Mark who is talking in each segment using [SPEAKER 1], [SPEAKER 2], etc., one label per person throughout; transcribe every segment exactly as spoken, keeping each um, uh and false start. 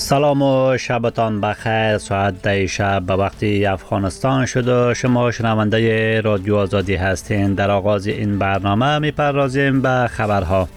[SPEAKER 1] سلام و شبتان بخیر. ساعت ده شب به وقت افغانستان شد و شما شنونده رادیو آزادی هستین. در آغاز این برنامه میپردازیم به خبرها.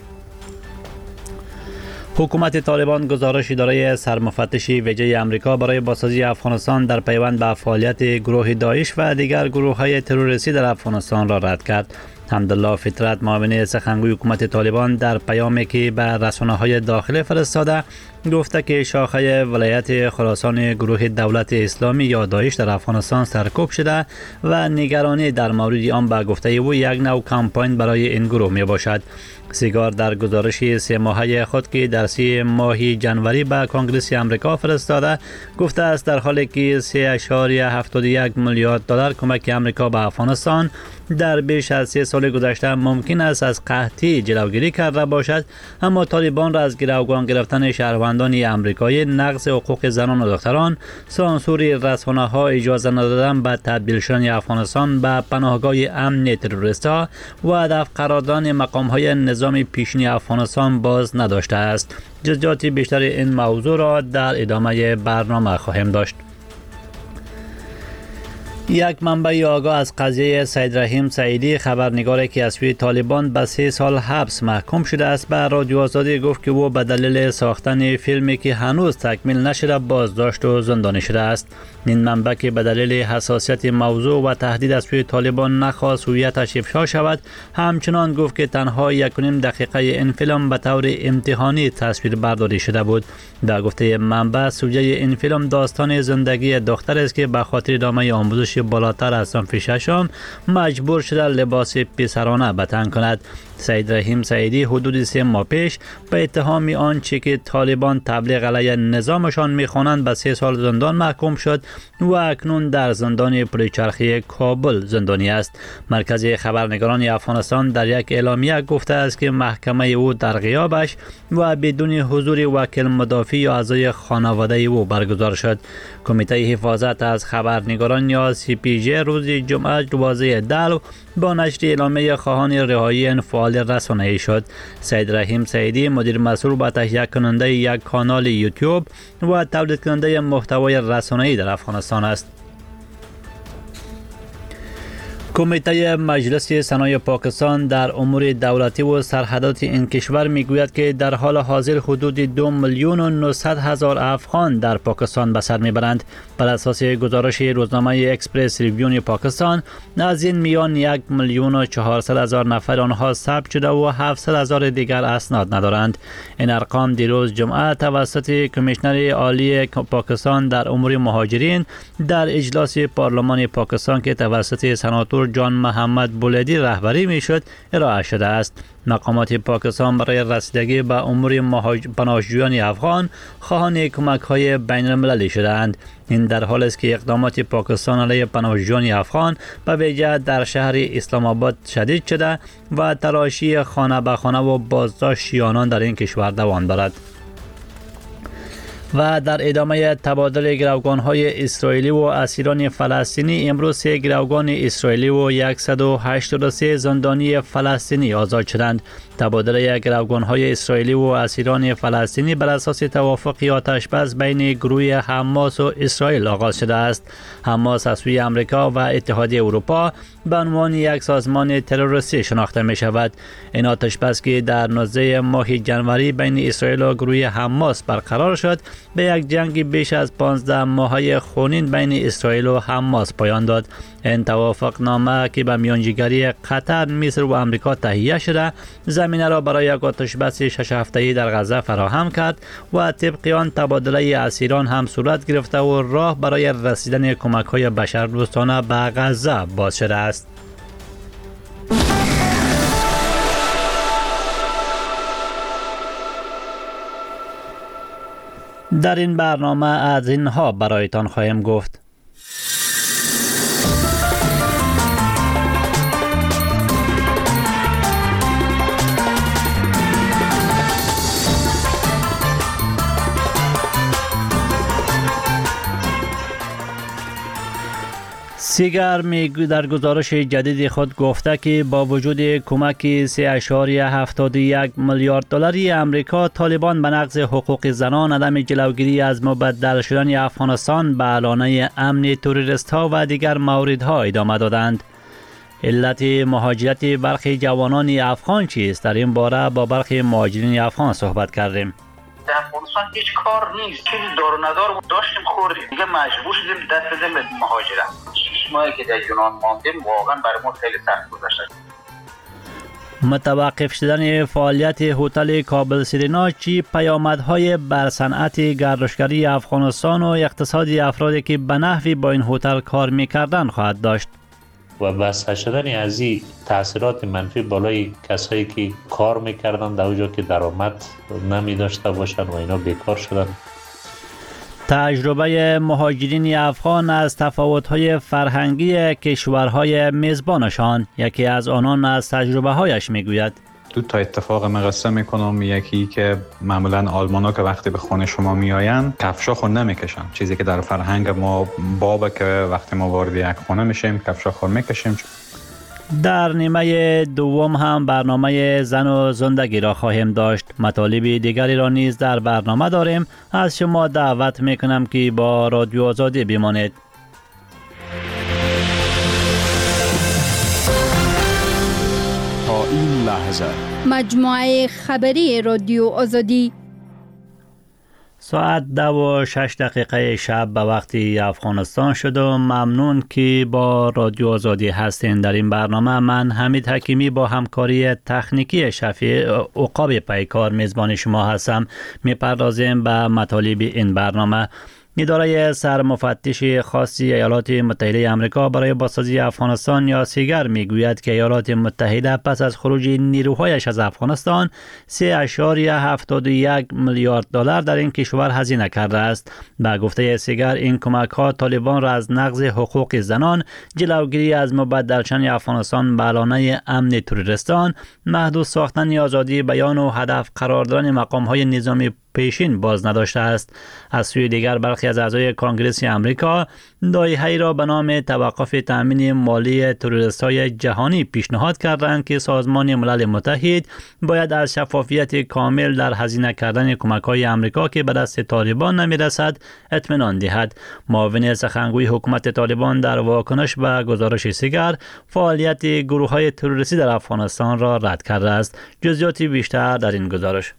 [SPEAKER 1] حکومت طالبان گزارش اداره سرمفتش ویژه آمریکا برای بازسازی افغانستان در پیوند به فعالیت گروه داعش و دیگر گروه‌های تروریستی در افغانستان را رد کرد. حمدالله فطرت، معاون سخنگوی حکومت طالبان، در پیامی که به رسانه‌های داخلی فرستاده گفته که شاخه ولایت خراسان گروه دولت اسلامی یا داعش در افغانستان سرکوب شده و نگرانی در مورد آن به گفته او یک نوع کمپاین برای این گروه می باشد. سیگار در گزارش سه ماهه خود که در سی ماه جنوری به کنگره آمریکا فرستاده گفته است در حالی که سه ممیز هفتاد و یک میلیارد دلار کمک آمریکا به افغانستان در بیش از سه سال گذشته ممکن است از قحطی جلوگیری کرده باشد، اما طالبان را از گروگان گرفتن شهروندان آمریکایی، نقض حقوق زنان و دختران، سانسور رسانه‌ها، اجازه ندادن به تبدیل شدن افغانستان به پناهگاه امن تروریست‌ها و هدف قرار دادن مقام‌های نظام پیشین افغانستان باز نداشته است. جزئیات بیشتر این موضوع را در ادامه برنامه خواهیم داشت. یک منبع آگاه از قضیه سید رحیم سعیدی، خبرنگاری که از سوی طالبان به سه سال حبس محکوم شده است، به رادیو آزادی گفت که او به دلیل ساختن فیلمی که هنوز تکمیل نشده بازداشت و زندانی شده است. این منبع که به دلیل حساسیت موضوع و تهدید از سوی طالبان نخواست هویتش افشا شود، همچنان گفت که تنها یک و نیم دقیقه این فیلم به طور امتحانی تصویر برداری شده بود. در گفته منبع، سوژه این فیلم داستان زندگی دختر است که به خاطر ادامه آموزش بالاتر از صنف ششم مجبور شده لباس پسرانه به تن کند. سید رحیم سعیدی حدود سه ماه پیش به اتهام آنچه که طالبان تبلیغ علیه نظامشان میخوانند به سه سال زندان محکوم شد و اکنون در زندان پلچرخی کابل زندانی است. مرکز خبرنگاران افغانستان در یک اعلامیه گفته است که محکمه او در غیابش و بدون حضور وکیل مدافع یا اعضای خانواده او برگزار شد. کمیته حفاظت از خبرنگاران یا سی پی جی روز جمعه دوازده دلو با نشر اعلامیه خواهان رهایی این فعال رسانه‌ای شد. سید رحیم سعیدی مدیر مسئول به تهیه کننده یک کانال یوتیوب و تولید کننده محتوای رسانه‌ای در افغانستان است. کمیته مجلس سنای پاکستان در امور دولتی و سرحدات این کشور میگوید که در حال حاضر حدود دو میلیون و نهصد هزار افغان در پاکستان به سر میبرند. بر اساس گزارش روزنامه اکسپرس ریویو پاکستان، از این میان یک میلیون و چهارصد هزار نفر آنها ثبت شده و هفتصد هزار دیگر اسناد ندارند. این ارقام دیروز جمعه توسط کمیشنر عالی پاکستان در امور مهاجرین در اجلاس پارلمان پاکستان که توسط سناتور جان محمد بولدی رهبری میشد ارائه شده است. مقامات پاکستان برای رسیدگی به امور پناهجویان افغان خواهان کمک‌های بین‌المللی شدند. این در حالی است که اقدامات پاکستان علیه پناهجویان افغان به ویژه در شهر اسلام آباد شدید شده و تلاشی خانه به خانه و بازداشت آنان در این کشور دوام دارد. و در ادامه تبادل گروگان‌های اسرائیلی و اسیران فلسطینی، امروز سه گروگان اسرائیلی و صد و هشتاد و سه زندانی فلسطینی آزاد شدند. تبادل گروگان‌های اسرائیلی و اسیران فلسطینی بر اساس توافق آتش بس بین گروه حماس و اسرائیل آغاز شده است. حماس از سوی آمریکا و اتحادیه اروپا به عنوان یک سازمان تروریستی شناخته می شود. این آتش بس که در نوزده ماه جنوری بین اسرائیل و گروه حماس برقرار شد، به یک جنگ بیش از پانزده ماهه خونین بین اسرائیل و حماس پایان داد. این توافق نامه که به میانجیگری قطر، مصر و آمریکا تهیه شده، زمینه را برای یک آتش بس شش هفته‌ای در غزه فراهم کرد و طبق آن تبادله اسیران هم صورت گرفته و راه برای رسیدن کمک‌های بشردوستانه به غزه باز شده است. در این برنامه از اینها برایتان خواهیم گفت. سیگر می در گزارش جدید خود گفته که با وجود کمک سه اشاریه هفتاد و یک میلیارد دلاری امریکا، طالبان به نقض حقوق زنان، عدم جلوگیری از مبدل شدن افغانستان به اعلانه امن تروریست ها و دیگر موردها ادامه دادند. علت مهاجرت برخی جوانان افغان چیست؟ در این باره با برخی مهاجرین افغان صحبت کردیم.
[SPEAKER 2] در افغانستان هیچ کار نیست، چیزی دار و ندار داشتیم خوردیم، دیگه مجبور شدیم دست بدیم به مهاجرت. شش ماهی که در یونان ماندیم واقعا برای ما خیلی سخت گذشت.
[SPEAKER 1] متوقف شدن فعالیت هتل کابل سرینا چی پیامدهای بر صنعت گردشگری افغانستان و اقتصاد افرادی که به نحوی با این هتل کار میکردن خواهد داشت؟
[SPEAKER 3] و بسته شدن از این تاثیرات منفی بالای کسایی که کار میکردن در اونجا که درآمد نمی داشته باشن و اینا بیکار شدن.
[SPEAKER 1] تجربه مهاجرین افغان از تفاوت‌های فرهنگی کشورهای میزبانشان، یکی از آنان از تجربه هایش میگوید.
[SPEAKER 4] دو تا اتفاق مقصه میکنم. یکی که معمولا آلمانا که وقتی به خونه شما میآین کفشا خود نمیکشن، چیزی که در فرهنگ ما بابه که وقتی ما وارد یک خونه میشیم کفشا خود میکشیم. در نیمه دوم هم برنامه زن و زندگی را خواهیم داشت. مطالب دیگری را نیز در برنامه داریم. از شما دعوت میکنم که با رادیو آزادی بمانید.
[SPEAKER 5] تا این لحظه
[SPEAKER 6] مجموعه خبری رادیو آزادی
[SPEAKER 1] ساعت دو و شش دقیقه شب به وقت افغانستان شد و ممنون که با رادیو آزادی هستین. در این برنامه من حمید حکیمی با همکاری تکنیکی شفیع عقاب پیکار میزبان شما هستم. میپردازیم به مطالب این برنامه. اداره سرمفتش خاصی ایالات متحده آمریکا برای بازسازی افغانستان یا سیگر میگوید که ایالات متحده پس از خروج نیروهایش از افغانستان سه اشاریه هفتاد و یک میلیارد دلار در این کشور هزینه کرده است. به گفته سیگر این کمک ها طالبان را از نقض حقوق زنان، جلوگیری از مبدل شدن افغانستان به اعلانه امن تروریستان، محدود ساختن آزادی بیان و هدف قرار دادن مقام های نظامی پیشین باز نداشته است. از سوی دیگر برخی از اعضای کنگره امریکا لایحه‌ای را به نام توقف تامین مالی تروریست‌های جهانی پیشنهاد کردند که سازمان ملل متحد باید از شفافیت کامل در هزینه کردن کمک‌های آمریکا که به دست طالبان نمی‌رسد اطمینان دهد. معاون سخنگوی حکومت طالبان در واکنش به گزارش سیگر فعالیت گروه‌های تروریستی در افغانستان را رد کرده است. جزئیات بیشتر در این گزارش.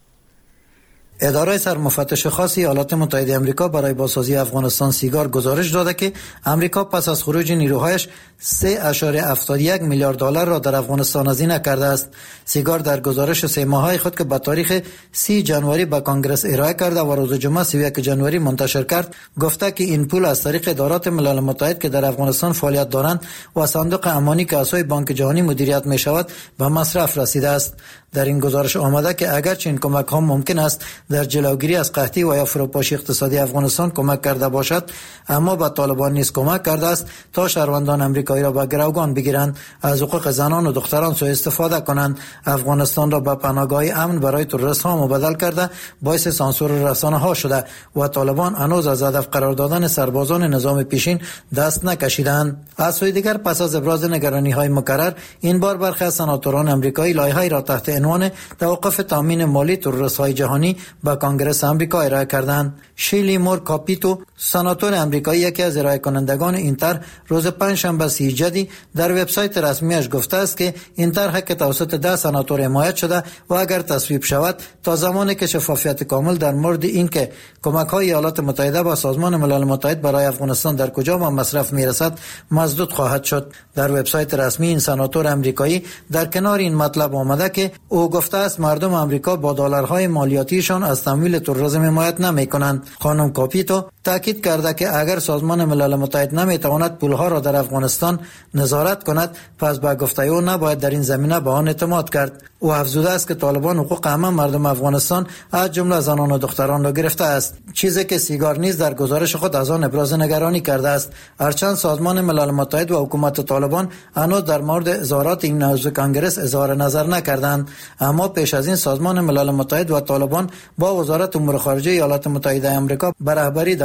[SPEAKER 7] اداره سرمفتش خاص ایالات متحده آمریکا برای بازسازی افغانستان سیگار گزارش داده که آمریکا پس از خروج نیروهایش سه اشاره هفتاد و یک میلیارد دلار را در افغانستان هزینه کرده است. سیگار در گزارش سه ماهه خود که به تاریخ سی ژانویه به کنگره ارائه کرده و روز جمعه سی و یک ژانویه منتشر کرد، گفته که این پول از طریق ادارات ملل متحد که در افغانستان فعالیت دارند و صندوق امانی که اساس بانک جهانی مدیریت می شود به مصرف رسیده است. در این گزارش آمده که اگرچه این کمک ها ممکن است در جلوگیری از قحطی و یا فروپاشی اقتصادی افغانستان کمک کرده باشد، اما به طالبان نیز کمک کرده است تا شهروندان آمریکایی را به گروگان بگیرند، از حقوق زنان و دختران سوء استفاده کنند، افغانستان را به پناهگاه امن برای تروریست ها مبدل کرده باعث سانسور رسانه ها شده و طالبان هنوز از هدف قرار دادن سربازان نظام پیشین دست نکشیدند. از سوی دیگر پس از ابراز نگرانی های مکرر، این بار برخی از سناتوران آمریکایی لایحه‌ای را تحت عنوان توقف تامین مالی تروریست‌های جهانی به کنگره آمریکا ارائه کردند. شیلی مور کاپیتو، سناتور آمریکایی یکی از ارائه کنندگان این طرح، روز پنجشنبه سی جدی در وبسایت رسمیش گفته است که این طرح که توسط ده سناتور حمایت شده و اگر تصویب شود تا زمانی که شفافیت کامل در مورد اینکه کمک‌های ایالات متحده با سازمان ملل متحد برای افغانستان در کجا به مصرف میرسد مسدود خواهد شد. در وبسایت رسمی این سناتور آمریکایی در کنار این مطلب آمده که او گفته است مردم آمریکا با دلارهای مالیاتیشان از تمویل تروریسم حمایت نمی‌کنند. خانم کاپیتو تاکید کرده که اگر سازمان ملل متحد نمی‌تواند پولها را در افغانستان نظارت کند، پس به گفته او نباید در این زمینه به آن اعتماد کرد. او افزوده است که طالبان حقوق همه مردم افغانستان از جمله زنان و دختران را گرفته است، چیزی که سیگار نیز در گزارش خود از آن ابراز نگرانی کرده است. هرچند سازمان ملل متحد و حکومت طالبان هنوز در مورد اظهارات این عضو کنگره اظهار نظر نکردند، اما پیش از این سازمان ملل متحد و طالبان با وزارت امور خارجه ایالات متحده آمریکا به رهبری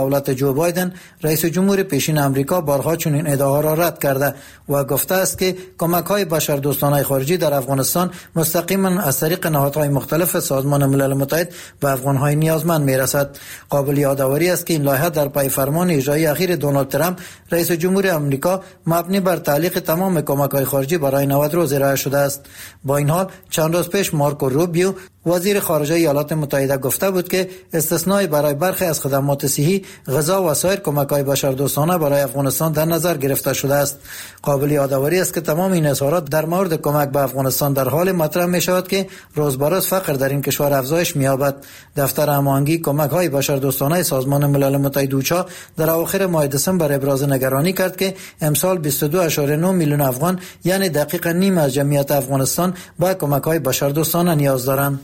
[SPEAKER 7] دولت جو بایدن رئیس جمهور پیشین امریکا بارها چنین ادعاها را رد کرده و گفته است که کمک‌های بشردوستانه خارجی در افغانستان مستقیما از طریق نهادهای مختلف سازمان ملل متحد به افغان‌های نیازمند می‌رسد. قابل یادآوری است که این لایحه در پای فرمان اجرایی اخیر دونالد ترامپ رئیس جمهور امریکا مبنی بر تعلیق تمام کمک‌های خارجی برای نود روز ارائه شده است. با این حال چند روز پیش مارکو روبیو وزیر خارجه ایالات متحده گفته بود که استثنای برای برخی از خدمات صحی، غذا و سایر کمک‌های بشردوستانه برای افغانستان در نظر گرفته شده است. قابل یادآوری است که تمام این اظهارات در مورد کمک به افغانستان در حال مطرح می‌شود که روز به روز فقر در این کشور افزایش می‌یابد. دفتر هماهنگی کمک‌های بشردوستانه سازمان ملل متحد اوچا در اواخر ماه دسامبر ابراز نگرانی کرد که امسال بیست و دو ممیز نه میلیون افغان یعنی دقیقاً نیم از جمعیت افغانستان به کمک‌های بشردوستانه نیاز دارند.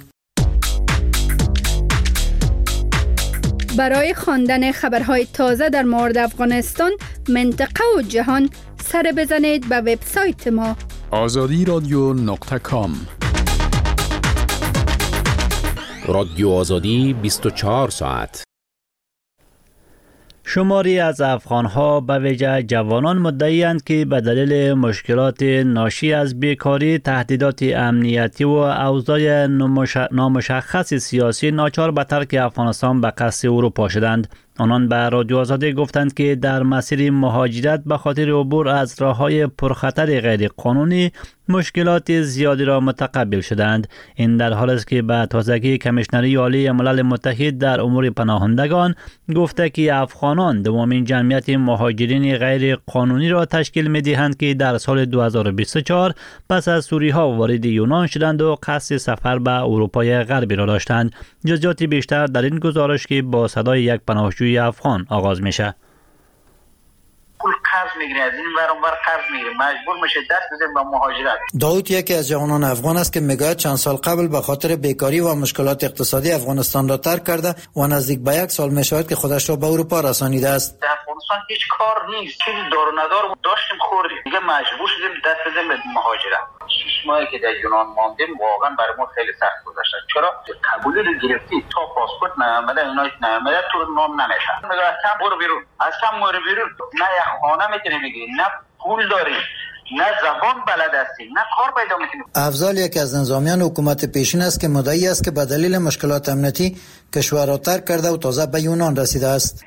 [SPEAKER 6] برای خواندن خبرهای تازه در مورد افغانستان، منطقه و جهان سر بزنید به وبسایت ما
[SPEAKER 5] آزادی رادیو نقطه کام.
[SPEAKER 8] رادیو آزادی بیست و چهار ساعت.
[SPEAKER 1] شماری از افغان‌ها به ویژه جوانان مدعی‌اند که به دلیل مشکلات ناشی از بیکاری، تهدیدات امنیتی و اوضاع نامشخص سیاسی ناچار به ترک افغانستان به قصد اروپا شدند. آنان به رادیو آزادی گفتند که در مسیر مهاجرت به خاطر عبور از راه‌های پرخطر غیر قانونی مشکلات زیادی را متقبل شدند. این در حالی است که به تازگی کمیشنری عالی ملل متحد در امور پناهندگان گفته که افغانان دومین جمعیت مهاجرین غیر قانونی را تشکیل می‌دهند که در سال دو هزار و بیست و چهار پس از سوری‌ها وارد یونان شدند و قصد سفر به اروپای غربی را داشتند. جزئیات بیشتر در این گزارش که با صدای یک پناهجوی افغان آغاز میشه.
[SPEAKER 2] پول قرض میگیره، از این ور اون ور قرض میگیره، مجبور میشه دست بزنه به مهاجرت.
[SPEAKER 7] داود یکی از جوانان افغان است که میگوید چند سال قبل به خاطر بیکاری و مشکلات اقتصادی افغانستان را ترک کرده و نزدیک به یک سال میشود که خودش را به اروپا رسانیده است.
[SPEAKER 2] در افغانستان هیچ کار نیست، چیزی دار و ندار داشتیم خوردیم، دیگه مجبور شدیم دست بزنیم به مهاجرت. شش ماهی که در یونان ماندیم واقعا برای ما خیلی سخت گذشت. چرا؟ قبولی رو گرفتی تا پاسپورت نیامده، اینا نیامده تو نام نمیشه. میگه اصلا برو بیرون، اصلا برو بیرون، نه یک خانه میتونی بگیری، نه پول داری، نه زبان بلد هستی، نه کار پیدا میکنی.
[SPEAKER 7] افضل یکی از نظامیان حکومت پیشین است که مدعی است که به دلیل مشکلات امنیتی کشور را ترک کرده و تازه به یونان رسیده است.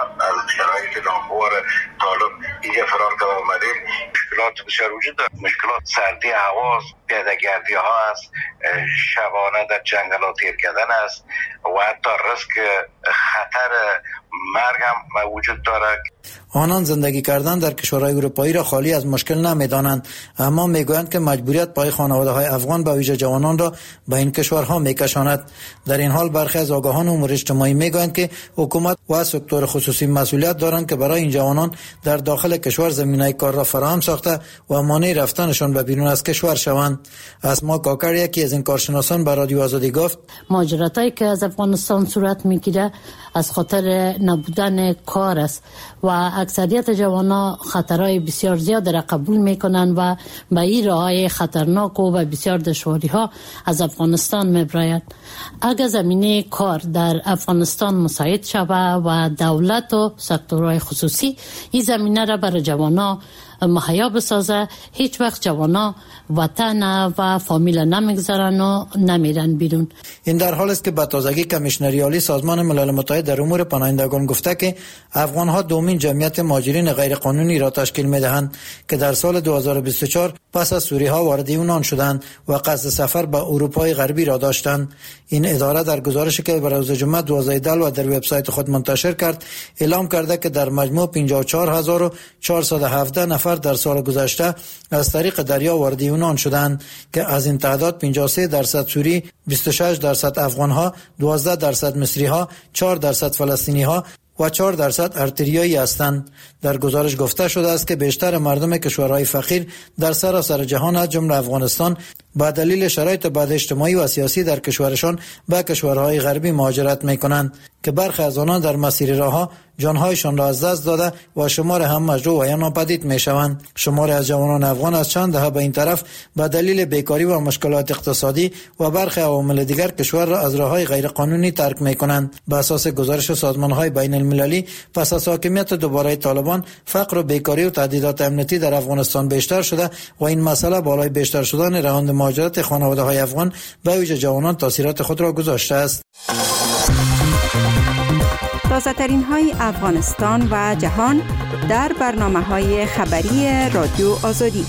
[SPEAKER 9] از شرایط ناخوار طالب اینجا فرار که آمدیم، مشکلات بسیار وجود دارد. مشکلات سردی هوا، پیاده‌گردی ها است، شبانه در جنگلات تیر کردن است و حتی ریسک خطر مرگ هم وجود دارد.
[SPEAKER 7] آنان زندگی کردن در کشورهای اروپایی را خالی از مشکل نمی‌دانند، اما میگویند که مجبوریت پای خانواده‌های افغان به ویژه جوانان را به این کشورها میکشاند. در این حال برخی از آگاهان امور اجتماعی میگویند که حکومت و سکتور خصوصی مسئولیت دارند که برای این جوانان در داخل کشور زمینه کار را فراهم ساخته و مانع رفتنشان به بیرون از کشور شوند. اسما کاکر یکی از این کارشناسان به رادیو آزادی گفت:
[SPEAKER 10] مهاجرتایی که از افغانستان صورت میگیره از خاطر نبودن کار است و اکثریت جوانان خطرهای بسیار زیاد را قبول میکنن و به این راههای خطرناک و به بسیار دشواری ها از افغانستان میبراید. اگر زمینه کار در افغانستان مساعد شود و دولت و سکتورهای خصوصی این زمینه را برای جوانان مهیا بسازه، هیچ وقت جوانا وطن و فامیل نمیگذارن و نمیرن بیرون.
[SPEAKER 7] این در حال است که به تازگی کمیشنری عالی سازمان ملل متحد در امور پناهندگان گفته که افغان‌ها دومین جمعیت مهاجرین غیر قانونی را تشکیل می‌دهند که در سال دو هزار و بیست و چهار پس از سوری‌ها وارد یونان شدند و قصد سفر به اروپای غربی را داشتند. این اداره در گزارشی که برای روز جمعه دوازده دلو در وبسایت خود منتشر کرد اعلام کرده که در مجموع پنجاه و چهار هزار و چهارصد و هفده نفر در سال گذشته از طریق دریا وارد یونان شدند که از این تعداد پنجاه و سه درصد سوری، بیست و شش درصد افغان‌ها، دوازده درصد مصری‌ها، چهار درصد فلسطینی‌ها و چهار درصد ارتریایی هستند. در گزارش گفته شده است که بیشتر مردم کشورهای فقیر در سراسر جهان از جمله افغانستان با دلیل شرایط بد اجتماعی و سیاسی در کشورشان به کشورهای غربی مهاجرت میکنند که برخی از آنان در مسیر راه جانهایشان را از دست داده و شمار هم مجروح و یا ناپدید میشوند. شمار از جوانان افغان از چند دهه به این طرف به دلیل بیکاری و مشکلات اقتصادی و برخی عوامل دیگر کشور را از راههای غیر قانونی ترک میکنند. به اساس گزارش سازمانهای بین المللی، پس از حاکمیت دوباره طالبان، فقر و بیکاری و تهدیدات امنیتی در افغانستان بیشتر شده و این مسئله بالای بیشتر شدن روند مهاجرت خانواده‌های افغان به ویژه جوانان تاثیرات خود را گذاشته است.
[SPEAKER 11] تازه ترین های افغانستان و جهان در برنامه های خبری رادیو آزادی.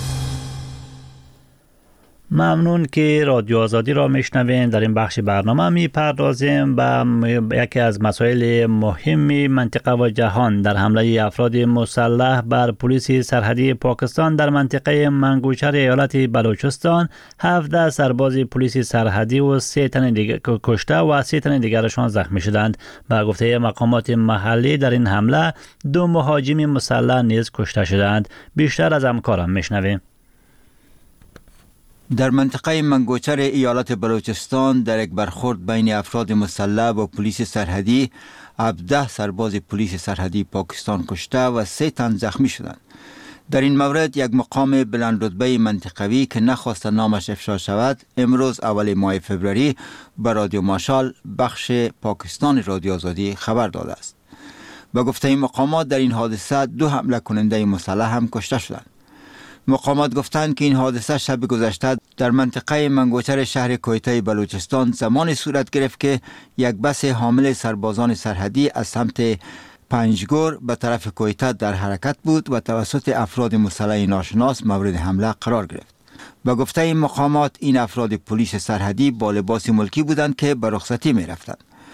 [SPEAKER 1] ممنون که رادیو آزادی را میشنوین. در این بخش برنامه میپردازیم به یکی از مسائل مهم منطقه و جهان، در حمله افراد مسلح بر پلیس سرحدی پاکستان در منطقه منگوچر ایالت بلوچستان. هفده سرباز پلیس سرحدی و سه تن دیگر کشته و سه تن دیگرشان زخمی شدند. به گفته مقامات محلی در این حمله دو مهاجم مسلح نیز کشته شدند. بیشتر از همکارم میشنویم.
[SPEAKER 12] در منطقه منگوچر ایالت بلوچستان در یک برخورد بین افراد مسلح و پلیس سرحدی، هفده سرباز پلیس سرحدی پاکستان کشته و سه تن زخمی شدند. در این مورد یک مقام بلند رتبه منطقوی که نخواست نامش افشا شود، امروز اول ماه فوریه به رادیو ماشال بخش پاکستان رادیو آزادی خبر داده است. به گفته این مقامات در این حادثه دو حمله کننده مسلح هم کشته شدند. مقامات گفتند که این حادثه شب گذشته در منطقه منگوچر شهر کویته بلوچستان زمانی صورت گرفت که یک بس حامل سربازان سرحدی از سمت پنجگور به طرف کویته در حرکت بود و توسط افراد مسلح ناشناس مورد حمله قرار گرفت. به گفته این مقامات این افراد پلیس سرحدی با لباس ملکی بودند که به رخصتی می رفتند.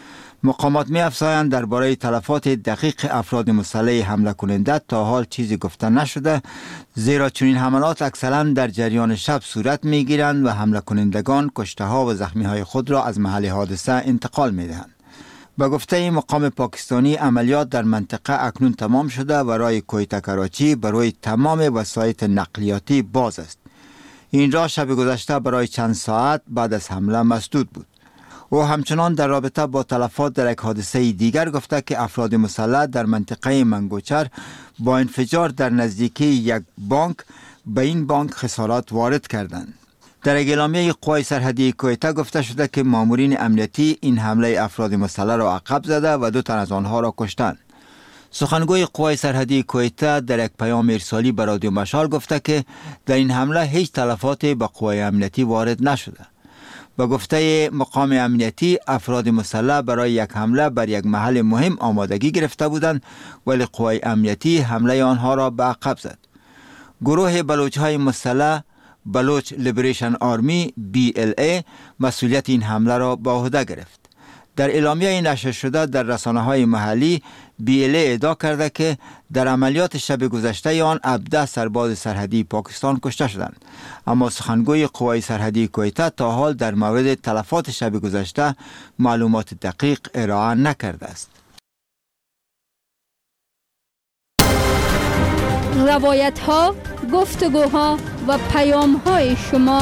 [SPEAKER 12] مقامات می افزایند درباره تلفات دقیق افراد مسلح حمله کننده تا حال چیزی گفته نشده، زیرا چنین حملات اکثرا در جریان شب صورت می گیرند و حمله کنندگان کشته ها و زخمی های خود را از محل حادثه انتقال می دهند. به گفته این مقام پاکستانی، عملیات در منطقه اکنون تمام شده و راه کویته کراچی برای تمام وسایط نقلیاتی باز است. این راه شب گذشته برای چند ساعت بعد از حمله مسدود بود. او همچنان در رابطه با تلفات در یک حادثه دیگر گفته که افراد مسلح در منطقه منگوچر با انفجار در نزدیکی یک بانک به این بانک خسارات وارد کردند. در اعلامیه قوای سرحدی کویته گفته شده که مامورین امنیتی این حمله افراد مسلح را عقب زده و دو تن از آنها را کشتند. سخنگوی قوای سرحدی کویته در یک پیام ارسالی به رادیو مشال گفته که در این حمله هیچ تلفات به قوای امنیتی وارد نشده. با گفته مقام امنیتی، افراد مسلح برای یک حمله بر یک محل مهم آمادگی گرفته بودند، ولی قوای امنیتی حمله آنها را به عقب زد. گروه بلوچ‌های مسلح بلوچ لیبریشن آرمی بی ال ای مسئولیت این حمله را به عهده گرفت. در اعلامیه نشر شده در رسانه‌های محلی، بی ال ای ادعا کرده که در عملیات شب گذشته آن هفده سرباز سرحدی پاکستان کشته شدند، اما سخنگوی قوای سرحدی کویته تا حال در مورد تلفات شب گذشته معلومات دقیق ارائه نکرده است.
[SPEAKER 6] روایت ها، گفتگوها و پیام های شما.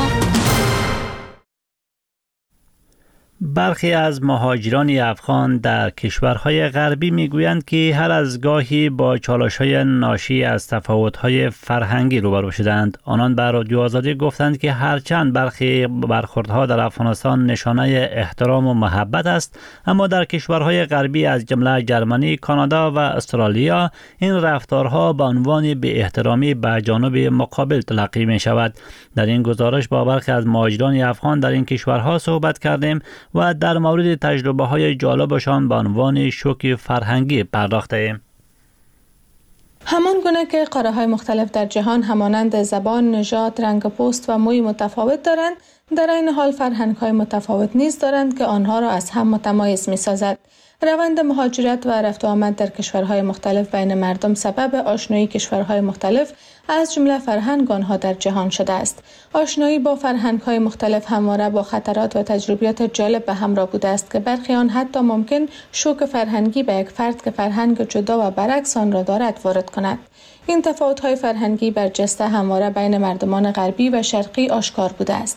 [SPEAKER 1] برخی از مهاجران افغان در کشورهای غربی میگویند که هر از گاهی با چالش‌های ناشی از تفاوت‌های فرهنگی روبرو شدند. آنان بر رادیو آزادی گفتند که هرچند برخی برخوردها در افغانستان نشانه احترام و محبت است، اما در کشورهای غربی از جمله جرمنی، کانادا و استرالیا این رفتارها به عنوان بی احترامی به جانب مقابل تلقی می شود. در این گزارش با برخی از مهاجران افغان در این کشورها صحبت کردیم و در مورد تجربه های جالبشان به عنوان شوک فرهنگی پرداخته ایم.
[SPEAKER 13] همان گونه که قاره های مختلف در جهان همانند زبان، نژاد، رنگ پوست و موی متفاوت دارند، در این حال فرهنگ های متفاوت نیز دارند که آنها را از هم متمایز می سازد. روند مهاجرت و رفت و آمد در کشورهای مختلف بین مردم سبب آشنایی کشورهای مختلف از جمله فرهنگ آنها در جهان شده است. آشنایی با فرهنگ‌های مختلف همواره با خطرات و تجربیات جالب به همراه بوده است که برخی آن حتی ممکن شوک فرهنگی به یک فرد که فرهنگ جدا و برعکس آن را دارد وارد کند. این تفاوت‌های فرهنگی برجسته همواره بین مردمان غربی و شرقی آشکار بوده است.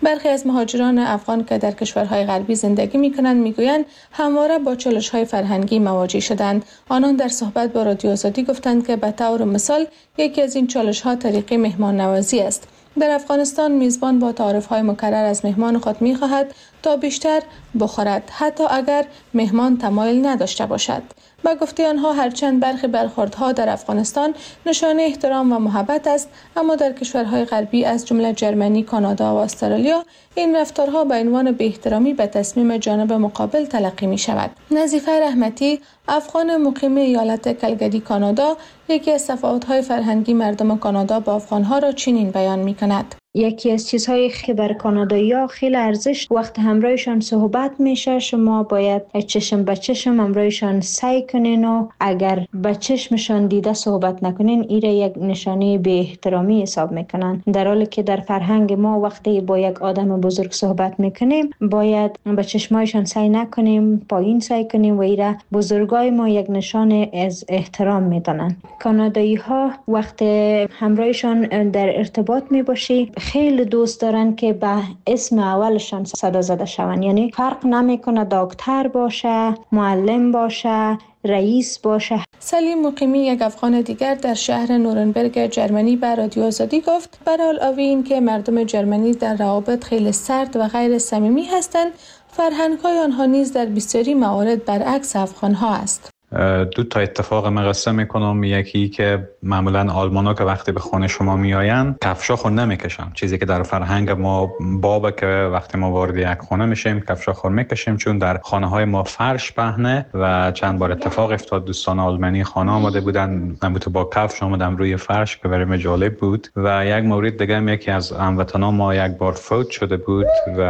[SPEAKER 13] برخی از مهاجران افغان که در کشورهای غربی زندگی می‌کنند می‌گویند همواره با چالش‌های فرهنگی مواجه شدند. آنان در صحبت با رادیو آزادی گفتند که به طور مثال یکی از این چالش‌ها طریق مهمان نوازی است. در افغانستان میزبان با تعارف‌های مکرر از مهمان خود می‌خواهد تا بیشتر بخورد، حتی اگر مهمان تمایل نداشته باشد. با گفته آنها هرچند برخی برخوردها در افغانستان نشانه احترام و محبت است، اما در کشورهای غربی از جمله جرمنی، کانادا و استرالیا این رفتارها به عنوان بی‌احترامی به تصمیم جانب مقابل تلقی می شود. نظیفه رحمتی، افغان مقیم ایالت کلگری کانادا، یکی از تفاوت‌های فرهنگی مردم کانادا با افغان‌ها را چنین بیان می‌کند:
[SPEAKER 14] یکی از چیزهایی که بر کانادایی‌ها خیلی ارزش وقت همراهشان صحبت میشه، شما باید چشم به چشم همراهشان سعی کنین و اگر به چشمشان دیده صحبت نکنین ایره یک نشانه بی احترامی حساب میکنن، در حالی که در فرهنگ ما وقتی با یک آدم بزرگ صحبت میکنیم باید به چشمایشان سعی نکنیم، پایین سعی کنیم و ایره بزرگای ما یک نشانه از احترام میدونن. کانادایی‌ها وقت همراهشان در ارتباط میباشی خیلی دوست دارن که به اسم اولشان صدا زده شون، یعنی فرق نمیکنه دکتر باشه، معلم باشه، رئیس باشه.
[SPEAKER 13] سلیم مقیمی، یک افغان دیگر در شهر نورنبرگ جرمنی، به رادیو آزادی گفت برعلاوه این که مردم جرمنی در روابط خیلی سرد و غیر صمیمی هستند، فرهنگ‌های آنها نیز در بسیاری موارد برعکس افغان‌ها است.
[SPEAKER 4] دو تا اتفاق مقصه میکنم. یکی که معمولا آلمانا که وقتی به خانه شما میآین کفشا خود نمیکشن، چیزی که در فرهنگ ما بابه که وقتی ما وارد یک خانه میشیم کفشا خود میکشیم، چون در خانه های ما فرش پهنه و چند بار اتفاق افتاد دوستان آلمانی خانه آمده بودن نبوده با کفش آمدم روی فرش که برای جالب بود. و یک مورد دیگه هم یکی از هموطنان ما یک بار فوت شده بود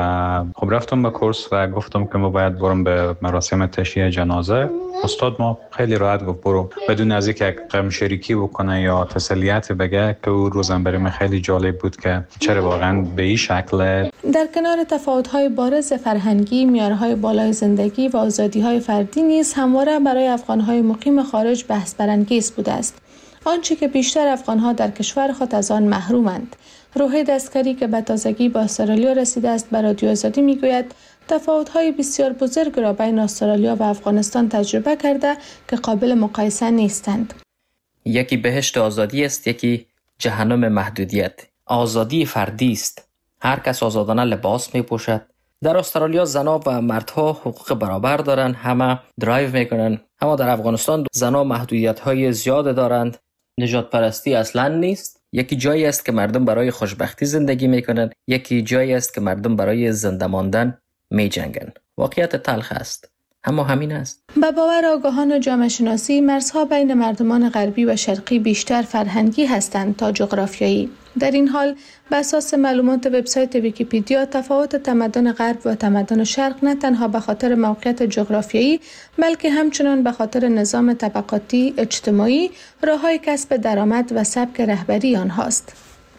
[SPEAKER 4] و خب رفتم به کورس و گفتم که ما باید برم به مراسم تشییع جنازه. استاد ما خیلی راحت گفت برو، بدون از اینکه غم شریکی بکنه یا تسلیت بگه، که او روزم برای من خیلی جالب بود که چرا واقعا به این شکل.
[SPEAKER 13] در کنار تفاوت‌های بارز فرهنگی، معیارهای بالای زندگی و آزادی‌های فردی نیز همواره برای افغان‌های مقیم خارج بحث برانگیز بوده است. آنچه که بیشتر افغان‌ها در کشور خود از آن محرومند. روحید عسکری که به تازگی با استرالیا رسیده است به رادیو آزادی میگوید تفاوت‌های بسیار بزرگ را بین استرالیا و افغانستان تجربه کرده که قابل مقایسه نیستند.
[SPEAKER 15] یکی بهشت آزادی است، یکی جهنم محدودیت. آزادی فردی است. هر کس آزادانه لباس می‌پوشد. در استرالیا زنها و مردها حقوق برابر دارند، همه درایو میکنن. اما در افغانستان زنها محدودیت‌های زیاد دارند. نژاد پرستی اصلاً نیست. یکی جایی است که مردم برای خوشبختی زندگی میکنند، یکی جایی است که مردم برای زنده ماندن می جنگن. واقعیت تلخ است، اما همین است.
[SPEAKER 13] به باور آگاهان جامعه شناسی، مرزها بین مردمان غربی و شرقی بیشتر فرهنگی هستند تا جغرافیایی. در این حال بر اساس معلومات وبسایت ویکی‌پدیا، تفاوت تمدن غرب و تمدن شرق نه تنها به خاطر موقعیت جغرافیایی بلکه همچنان به خاطر نظام طبقاتی اجتماعی، راههای کسب درآمد و سبک رهبری آنهاست.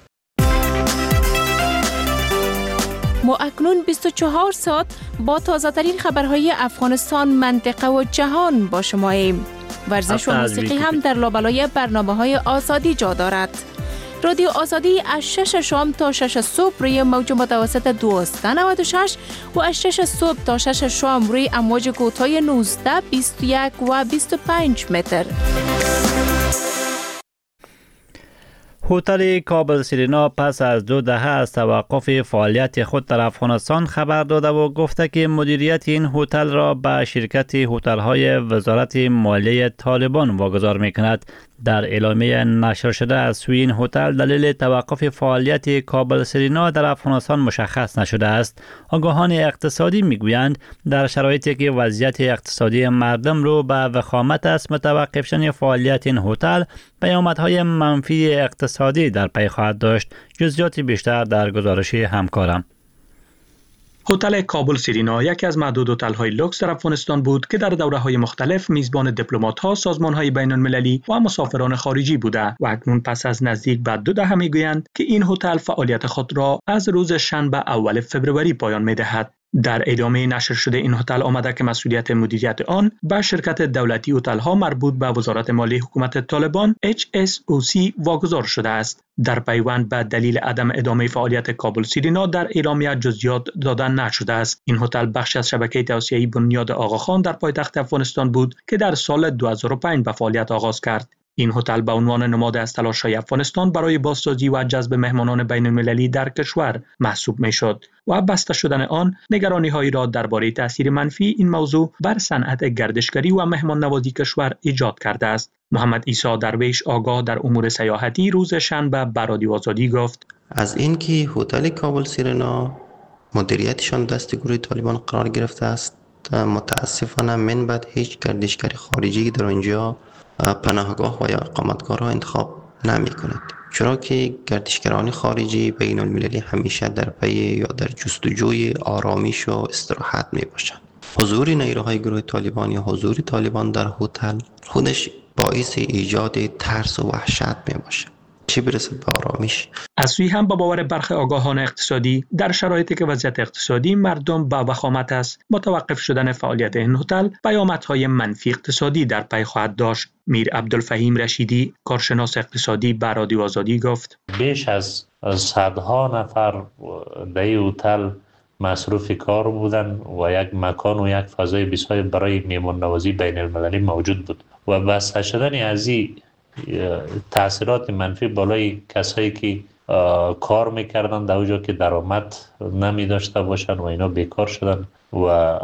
[SPEAKER 16] ما اکنون بیست و چهار ساعت با تازه ترین خبرهای افغانستان، منطقه و جهان با شماییم. ورزش و موسیقی هم در لابلای برنامه‌های آزادی جا دارد. رادیو آزادی از شش شام تا شش صبح روی موج متوسط دویست و نود و شش و از شش صبح تا شش شام روی امواج کوتاه نوزده، بیست و یک و بیست و پنج متر.
[SPEAKER 1] هتل کابل سرینا پس از دو دهه از توقف فعالیت خود در افغانستان خبر داده و گفته که مدیریت این هتل را به شرکت هتل‌های وزارت مالیه طالبان واگذار می‌کند. در اعلامیه نشر شده از سوی این هتل دلیل توقف فعالیت کابل سرینا در افغانستان مشخص نشده است. آگاهان اقتصادی میگویند در شرایطی که وضعیت اقتصادی مردم رو به وخامت است، متوقف شدن فعالیت این هتل پیامدهای منفی اقتصادی در پی خواهد داشت. جزئیات بیشتر در گزارش همکارم.
[SPEAKER 17] هتل کابل سرینا یکی از معدود هتل‌های لوکس در افغانستان بود که در دوره‌های مختلف میزبان دیپلمات‌ها، سازمان‌های بین‌المللی و مسافران خارجی بوده و اکنون پس از نزدیک به دو دهه میگویند که این هتل فعالیت خود را از روز شنبه اول فوریه پایان می‌دهد. در ادامه نشر شده این هتل آمده که مسئولیت مدیریت آن به شرکت دولتی هتل‌ها مربوط به وزارت مالی حکومت طالبان اچ اس او سی واگذار شده است. در پیوند به دلیل عدم ادامه فعالیت کابل سیرینا در اعلامیه جزئیات دادن نشده است. این هتل بخش از شبکه توسعه‌ای بنیاد آقاخان در پایتخت افغانستان بود که در سال دو هزار و پنج به فعالیت آغاز کرد. این هتل به عنوان نماد از تلاش‌های افغانستان برای بازسازی و جذب مهمانان بین‌المللی در کشور محسوب می‌شد و بسته شدن آن نگرانی‌هایی را درباره تأثیر منفی این موضوع بر صنعت گردشگری و مهمان نوازی کشور ایجاد کرده است. محمد عیسی درویش آگاه در امور سیاحتی روز شنبه به رادیو آزادی گفت:
[SPEAKER 18] از اینکه هتل کابل سیرینا مدیریتشان دست گروه طالبان قرار گرفته است، متاسفانه من بعد هیچ گردشگری خارجی در آنجا پناهگاه و یا اقامتگاه را انتخاب نمی کند، چرا که گردشگران خارجی بین المللی همیشه در پی یا در جستجوی آرامش و استراحت می باشند. حضور نیروهای گروه طالبان یا حضور طالبان در هتل خودش باعث ایجاد ترس و وحشت می باشد، چه برسد به آرامش.
[SPEAKER 17] از سوی هم با باور برخی آگاهان اقتصادی در شرایطی که وضعیت اقتصادی مردم با وخامت است، متوقف شدن فعالیت این هتل پیامدهای منفی اقتصادی در پی خواهد داشت. میر عبدالفهیم رشیدی کارشناس اقتصادی به رادیو آزادی گفت:
[SPEAKER 3] بیش از صدها نفر در این هتل مصروف کار بودن و یک مکان و یک فضای بسیار برای میهمان نوازی بین المللی موجود بود و بسته شدن از این تأثیرات منفی بالای کسایی که کار میکردن در اونجا که درآمد نمی داشته باشن و اینا بیکار شدن و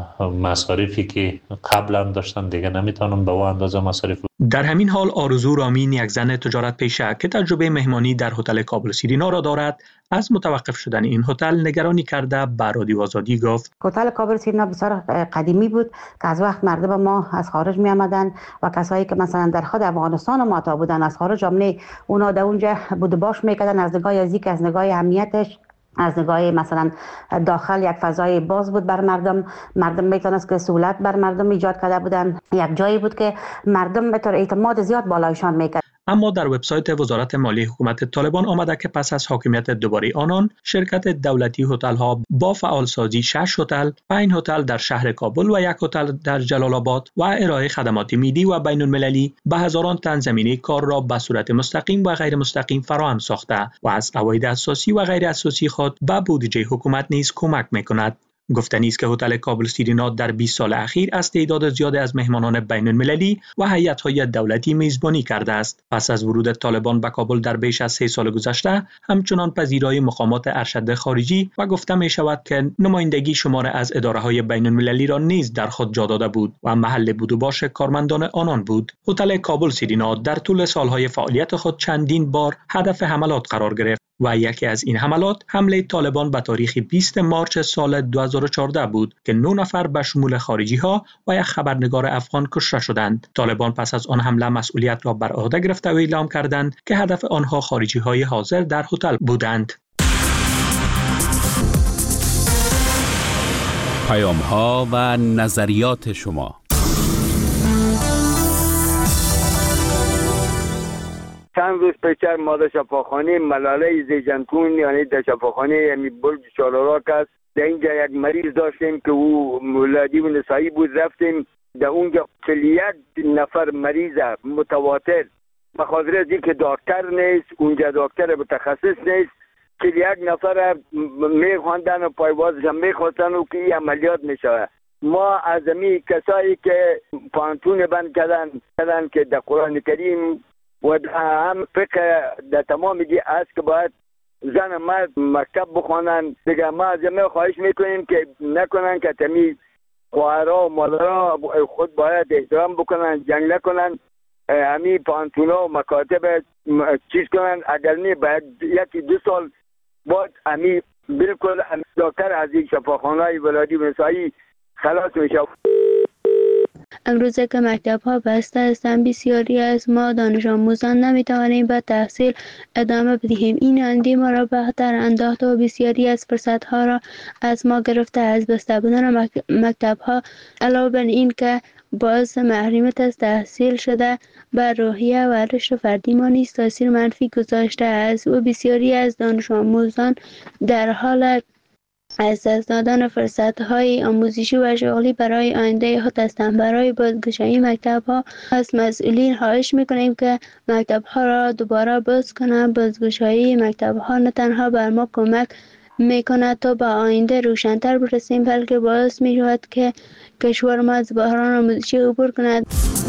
[SPEAKER 3] مصارفی که قبلا داشتن دیگه نمیتونن به اون اندازه مصارف.
[SPEAKER 17] در همین حال آرزو رامین، یک زن تجارت پیشه که تجربه مهمانی در هتل کابل سیرینا را دارد، از متوقف شدن این هتل نگرانی کرده به رادیو آزادی گفت:
[SPEAKER 19] هتل کابل سیرینا بسیار قدیمی بود که از وقت مردم ما از خارج می آمدن و کسایی که مثلا در خود افغانستان ما تا بودن از خارج آمده اونا در اونجا بود باش میکردن، از نگاه ازیک از نگاه امنیتش، از نگاه مثلا داخل یک فضای باز بود بر مردم، مردم میتونست که سهولت بر مردم ایجاد کرده بودن، یک جایی بود که مردم به طور اعتماد زیاد بالایشان میکرد.
[SPEAKER 17] اما در وبسایت وزارت مالی حکومت طالبان آمده که پس از حاکمیت دوباره آنان، شرکت دولتی هتل‌ها با فعالسازی شش هتل، پنج هتل در شهر کابل و یک هتل در جلال آباد و ارائه خدمات ملی و بین المللی به هزاران تن زمینه کار را به صورت مستقیم و غیر مستقیم فراهم ساخته و از عواید اساسی و غیر اساسی خود به بودجه حکومت نیز کمک می‌کند. گفتنی است که هتل کابل سیرینا در بیست سال اخیر از تعداد زیادی از مهمانان بین المللی و هیئت‌های دولتی میزبانی کرده است. پس از ورود طالبان به کابل در بیش از سه سال گذشته، همچنان پذیرای مقامات ارشد خارجی و گفته می شود که نمایندگی شمار از اداره‌های بین المللی را نیز در خود جا داده بود و محل بود و باش کارمندان آنان بود. هتل کابل سیرینا در طول سالهای فعالیت خود چندین بار هدف حملات قرار گرفت و یکی از این حملات حمله طالبان به تاریخ بیست مارس سال دو هزار و چهارده بود که نه نفر به شمول خارجی ها و یک خبرنگار افغان کشته شدند. طالبان پس از آن حمله مسئولیت را بر عهده گرفته و اعلام کردند که هدف آنها خارجی های حاضر در هتل بودند.
[SPEAKER 5] پیام ها و نظریات شما.
[SPEAKER 20] چند روز پیش ما در شفاخانه ملاله زیجنتون یعنی در شفاخانه یعنی برج چالاراک است، در اینجا یک مریض داشتیم که او ولادی و نسایی بود، رفتیم در اونجا چهل و یک نفر مریض متواتر به خاطر از اینکه دکتر نیست، اونجا دکتر متخصص نیست، چهل و یک نفر میخواندن و پایوازش هم میخواستن و که این عملیات میشه. ما از امی کسایی که پانتون بند کردن کردن که در قرآن کریم و هم فقه در تمام دی است که باید زن مرد مکتب بخوانن دیگه. ما از همه خواهش میکنیم که نکنن که تمی خواهرها و مادرها خود باید احترام بکنن، جنگ نکنن، همی پانتونا و مکاتب چیز کنن، اگر نه باید یکی دو سال بعد همی بالکل دکتر از این شفاخانه‌های ولادی و نسایی خلاص میشه.
[SPEAKER 21] امروزه که مکتب ها بسته هستند، بسیاری از ما دانش آموزان نمیتوانیم به تحصیل ادامه بدهیم. این اندی ما را به خطر انداخته و بسیاری از فرصت ها را از ما گرفته. از بسته بودن مکتب ها علاوه بر این که باعث محرومیت از تحصیل شده، بر روحیه و رشد فردی ما نیز تاثیر منفی گذاشته است و بسیاری از دانش آموزان در حال از دست دادن فرصت‌های آموزشی و شغلی برای آینده خود هستند. برای بازگشایی مکتب‌ها از مسئولین خواهش می‌کنیم که مکتب‌ها را دوباره باز کنند. بازگشایی مکتب‌ها نه تنها بر ما کمک می‌کند تا به آینده روشن‌تر برسیم، بلکه باعث می‌شود که کشور ما از بحران آموزشی عبور کند.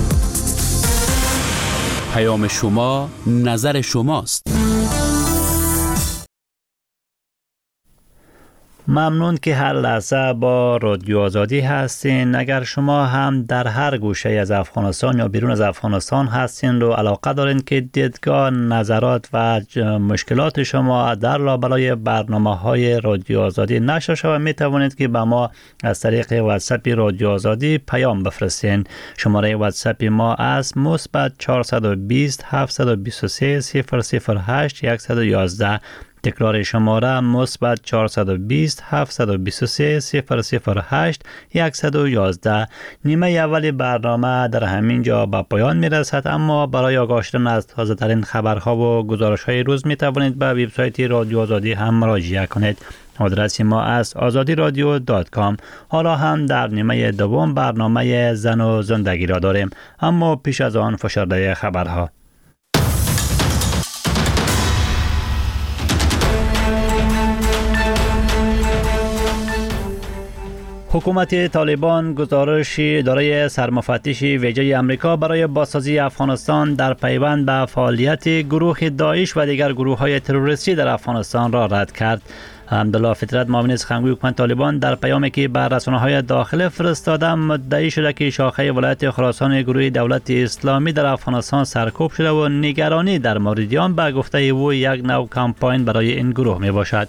[SPEAKER 5] پیام شما نظر شماست.
[SPEAKER 1] ممنون که هر لحظه با رادیو آزادی هستین. اگر شما هم در هر گوشه از افغانستان یا بیرون از افغانستان هستین و علاقه دارین که دیدگاه، نظرات و مشکلات شما در لابلای برنامه های رادیو آزادی نشر شود، می توانید که به ما از طریق واتساپ رادیو آزادی پیام بفرستین. شماره واتساپ ما از مثبت چهارصد و بیست هفتصد و بیست و سه صفر صفر هشت صد و یازده. تکرار شماره مثبت چهارصد و بیست هفتصد و بیست و سه صفر صفر هشت صد و یازده. نیمه اول برنامه در همین جا به پایان می رسد، اما برای آگاه شدن از تازه ترین خبرها و گزارش های روز می توانید به وبسایت رادیو آزادی هم مراجعه کنید. آدرس ما از آزادی رادیو دات کام. حالا هم در نیمه دوم برنامه زن و زندگی را داریم، اما پیش از آن فشرده خبرها. حکومت طالبان گزارش اداره سرمفتش ویژه آمریکا برای بازسازی افغانستان در پیوند به فعالیت گروه داعش و دیگر گروه‌های تروریستی در افغانستان را رد کرد. حمدالله فطرت، معاون سخنگوی حکومت طالبان، در پیامی که به رسانه‌های داخل فرستاده مدعی شده که شاخه ولایت خراسان گروه دولت اسلامی در افغانستان سرکوب شده و نگرانی در مورد آن به گفته او یک نوع کمپاین برای این گروه می باشد.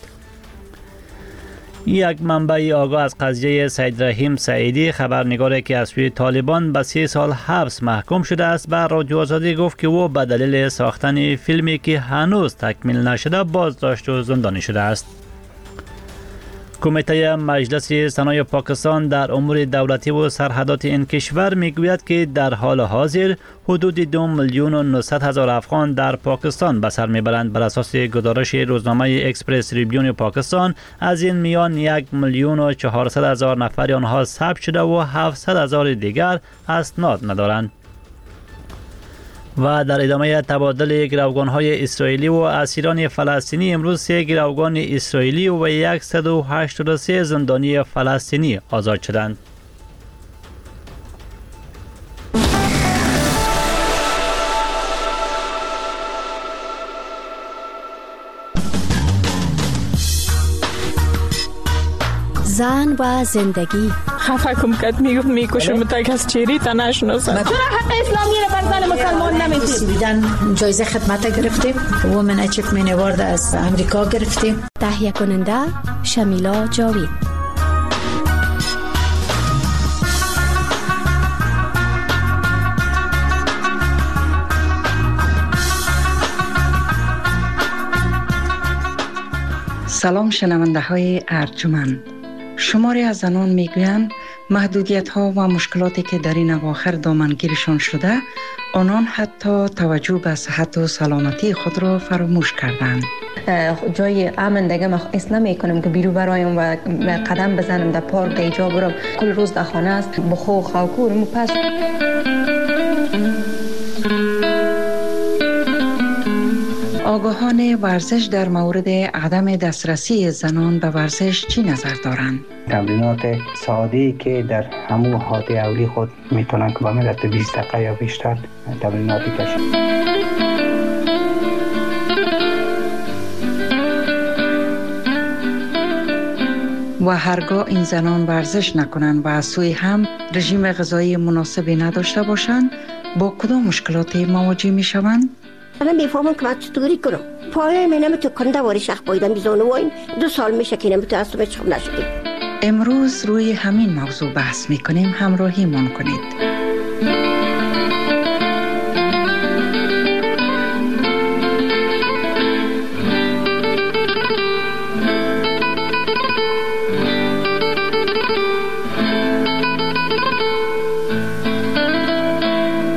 [SPEAKER 1] یک منبع آگاه از قضیه سید رحیم سعیدی، خبرنگاری که از سوی طالبان به سه سال حبس محکوم شده است، به رادیو آزادی گفت که او به دلیل ساختن فیلمی که هنوز تکمیل نشده بازداشت و زندانی شده است. کمیته مجلس سنای پاکستان در امور دولتی و سرحدات این کشور میگوید که در حال حاضر حدود دو میلیون و نهصد هزار افغان در پاکستان به سر میبرند. بر اساس گزارش روزنامه اکسپرس تریبیون پاکستان، از این میان یک میلیون و چهارصد هزار نفر آنها ثبت شده و هفتصد هزار دیگر اسناد ندارند. و در ادامه تبادل گروگان‌های اسرائیلی و اسیران فلسطینی، امروز سه گروگان اسرائیلی و صد و هشتاد و سه زندانی فلسطینی آزاد شدند.
[SPEAKER 8] زن و زندگی.
[SPEAKER 22] خفه کم کد میگفت میکشم تا از چیری تا نشناسم.
[SPEAKER 8] چرا حق اسلامی را بر زن مسلمان نمیدید؟ بیدن جایزه خدمت گرفتیم، وومن اچیومنت اوارد از امریکا گرفتیم. تهیه کننده شمیلا جاوید.
[SPEAKER 23] سلام شنونده های ارجمند. شماری از زنان میگویند محدودیت ها و مشکلاتی که در این اواخر دامنگیرشان شده، آنان حتی توجه به صحت و سلامتی خود را فراموش کردند.
[SPEAKER 24] جای امن دیگه ما حس نمی‌کنم که بیرون برایم و قدم بزنم در پارک اینجا برم. کل روز در خانه است، بخو خاکورم پس.
[SPEAKER 23] آگاهان ورزش در مورد عدم دسترسی زنان به ورزش چی نظر دارند؟
[SPEAKER 25] تمرینات ساده‌ای که در همون حالت اولی خود میتونن که به مدت بیست دقیقه یا بیشتر تمریناتی کشن.
[SPEAKER 23] و هرگاه این زنان ورزش نکنند و از سوی هم رژیم غذایی مناسبی نداشته باشند، با کدام مشکلاتی مواجه میشوند؟
[SPEAKER 26] من میفهمم که من چطوری کنم. پایه من نمیتونه کنده واری شخ بایدم بیزانه و این دو سال میشه که نمیتونه از تو بچخم نشدیم.
[SPEAKER 23] امروز روی همین موضوع بحث میکنیم، همراهی من کنید.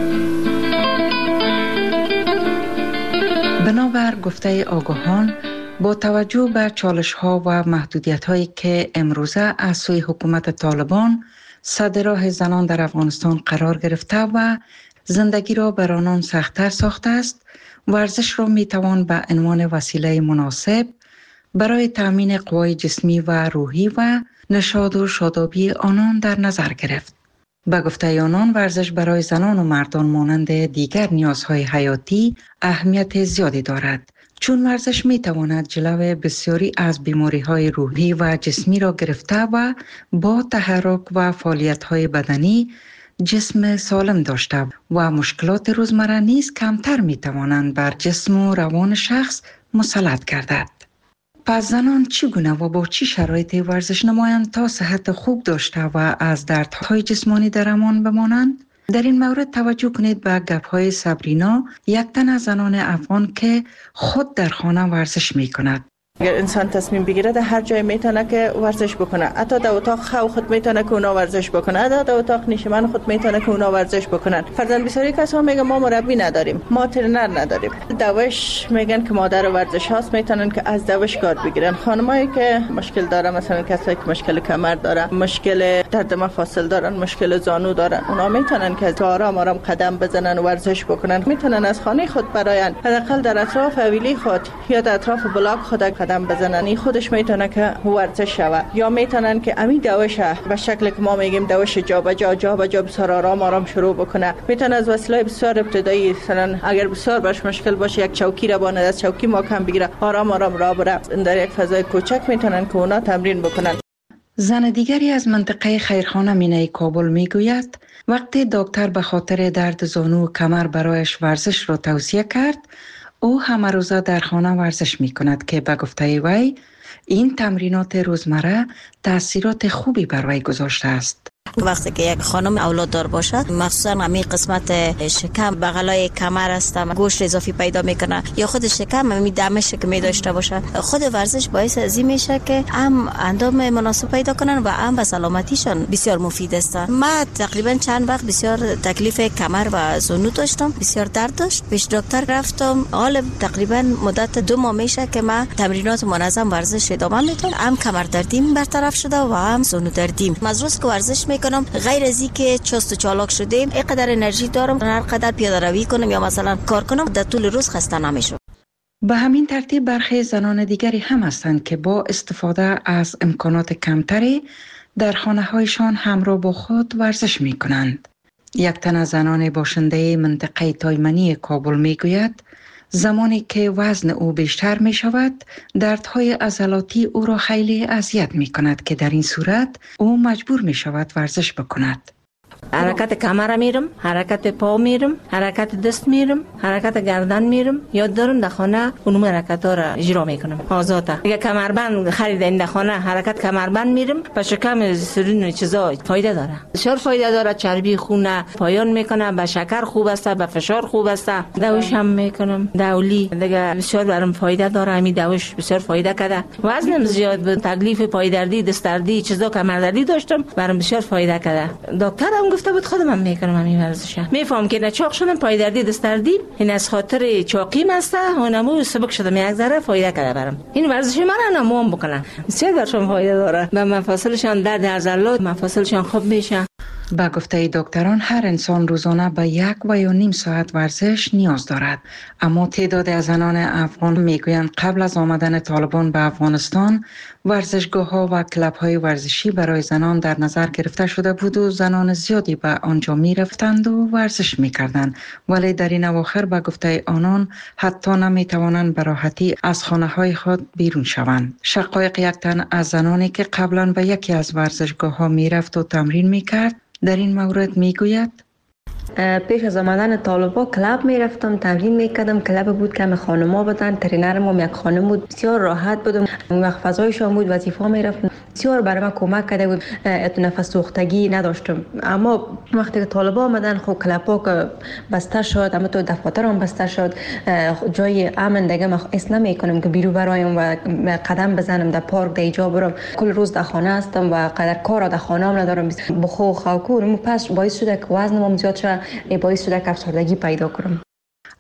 [SPEAKER 23] بنابر گفته آگاهان، با توجه به چالش ها و محدودیت هایی که امروزه از سوی حکومت طالبان سد راه زنان در افغانستان قرار گرفته و زندگی را بر آنان سخت‌تر ساخته است، ورزش را می توان به عنوان وسیله مناسب برای تامین قوای جسمی و روحی و نشاط و شادابی آنان در نظر گرفت. به گفته آنان ورزش برای زنان و مردان مانند دیگر نیازهای حیاتی اهمیت زیادی دارد، چون ورزش می تواند جلو بسیاری از بیماری های روحی و جسمی را گرفته و با تحرک و فعالیت های بدنی جسم سالم داشته و مشکلات روزمره نیز کمتر می توانند بر جسم و روان شخص مسلط گردد. پس زنان چگونه و با چی شرایطی ورزش نمایند تا صحت خوب داشته و از دردهای جسمانی در امان بمانند؟ در این مورد توجه کنید به گپ‌های صبرینا، یک تن از زنان افغان که خود در خانه ورزش می کند.
[SPEAKER 22] اگر انسان تصمیم بگیره در هر جای میتونه که ورزش بکنه، حتی در اتاق خو خود میتونه که اونا ورزش بکنه، حتی در اتاق نشیمن خود میتونه که اونا ورزش بکنن. فرضاً بسیاری کسا میگن ما مربی نداریم، ما ترینر نداریم. دوش میگن که مادر ورزش هاست، میتونن که از دوش کار بگیرن. خانمایی که مشکل داره، مثلا کسایی که مشکل کمر داره، مشکل درد مفاصل دارن، مشکل زانو دارن، اونا میتونن که آرام آرام قدم بزنن و ورزش بکنن. میتونن از خانه خود براین حداقل در اطراف حویلی خود یا در اطراف بلاک خود قدم بزنن. این خودش میتونه که ورزش شود. یا میتونن که امی دوش به شکل که ما میگیم دوش جا به جا جا به جا بسیار آرام آرام شروع بکنه. میتونه از وسیله بسیار ابتدایی، مثلا اگر بسیار برش مشکل باشه یک چوکی را باند از چوکی محکم بگیره، آرام آرام راه بره. در یک فضای کوچک میتونن که اونا تمرین بکنن.
[SPEAKER 23] زن دیگری از منطقه خیرخانه مینای کابل میگوید وقتی دکتر به خاطر درد زانو و کمر برایش ورزش را توصیه کرد، او همه روزه در خانه ورزش می کند که به گفته وی این تمرینات روزمره تأثیرات خوبی بر وی گذاشته است.
[SPEAKER 2] وقتی که یک خانم اولاد دار باشد، مخصوصا همین قسمت شکم بغلای کمر است، گوشت اضافی پیدا میکنه یا خود شکم همین دمش که می داشته باشه، خود ورزش باعث از این میشه که هم اندام مناسب پیدا کنن و هم به سلامتیشان بسیار مفید است. ما تقریبا چند وقت بسیار تکلیف کمر و زانو داشتم، بسیار درد داشت، پیش دکتر رفتم. حالا تقریبا مدت دو ماه میشه که ما تمرینات منظم ورزش ادامه میدم، هم کمر دردیم برطرف شده و هم زانو دردیم. مزروس که ورزش میکنم، غیر از این که چست و چالاک شدیم، اینقدر انرژی دارم هر قدر پیاده روی کنم یا مثلا کار کنم در طول روز خسته نمیشم.
[SPEAKER 23] به همین ترتیب برخی زنان دیگری هم هستند که با استفاده از امکانات کمتری در خانه هایشان همراه با خود ورزش می کنند. یک تن از زنان باشنده منطقه تایمنی کابل می گوید زمانی که وزن او بیشتر می شود، دردهای عضلاتی او را خیلی اذیت می کند که در این صورت او مجبور می شود ورزش بکند.
[SPEAKER 24] حرکت کمر میرم، حرکت پا میرم، حرکت دست میرم، حرکت گردن میرم. یاد دارم در خانه اونم حرکت ها را اجرا میکنم آزاده. اگه کمربند خریدین در خانه حرکت کمربند میرم، به شکم سرین چیزا فایده داره، بسیار فایده داره. چربی خون پایان میکنه، به شکر خوب است، به فشار خوب است. دوش هم میکنم، دولی دیگه بسیار برام فایده داره. همین دوش بسیار فایده کرده. وزنم زیاد بود، تکلیف پای دردی، دست دردی، چیزا کمر دردی داشتم، برام بسیار فایده کرده. دکتر گفته بود خودم هم میکنم همین ورزش. میفهم که نچاق شدم، پای دردی دست دردی، این از خاطر چاقیم است. اونمو سبک شدم، یک ذره فایده کرده برام. این ورزش من هم بکنم، بسیار برشون فایده داره. به مفاصلشان درد عضلات، مفاصلشان خوب میشه.
[SPEAKER 23] با گفته دکتران هر انسان روزانه به یک و یا نیم ساعت ورزش نیاز دارد، اما تعداد از زنان افغان میگویند قبل از آمدن طالبان به افغانستان ورزشگاه ها و کلب های ورزشی برای زنان در نظر گرفته شده بود و زنان زیادی به آنجا می رفتند و ورزش می کردند، ولی در این اواخر به گفته آنان حتی نمی توانند به راحتی از خانه های خود بیرون شوند. شقایق یک تن از زنانی که قبلا به یکی از ورزشگاه ها می رفت و تمرین می کرد در این مورد می گوید
[SPEAKER 24] پیش از آمدن طالبا کلاب می رفتم، تمرین می کردم. کلاب بود که همه خانما بودن، ترینرم یک خانم بود، بسیار راحت بودم. اون وقت فضایشان بود، وظیفه می رفتم، بسیار برای من کمک کرده بود. نفس سوختگی نداشتم. اما وقتی که طالبا آمدن، خب کلابا که بسته شد، اما تو دفاتر هم بسته شد، جای امن دیگه من حس نمی کنم که بیرون برایم و قدم بزنم در پارک در اینجا برم. کل روز در خانه هستم و قدر کار در خانه هم ندارم. بخو خوکور پس باعث شده که وزنم زیاد شد، باعث شده که افسردگی پیدا کنم.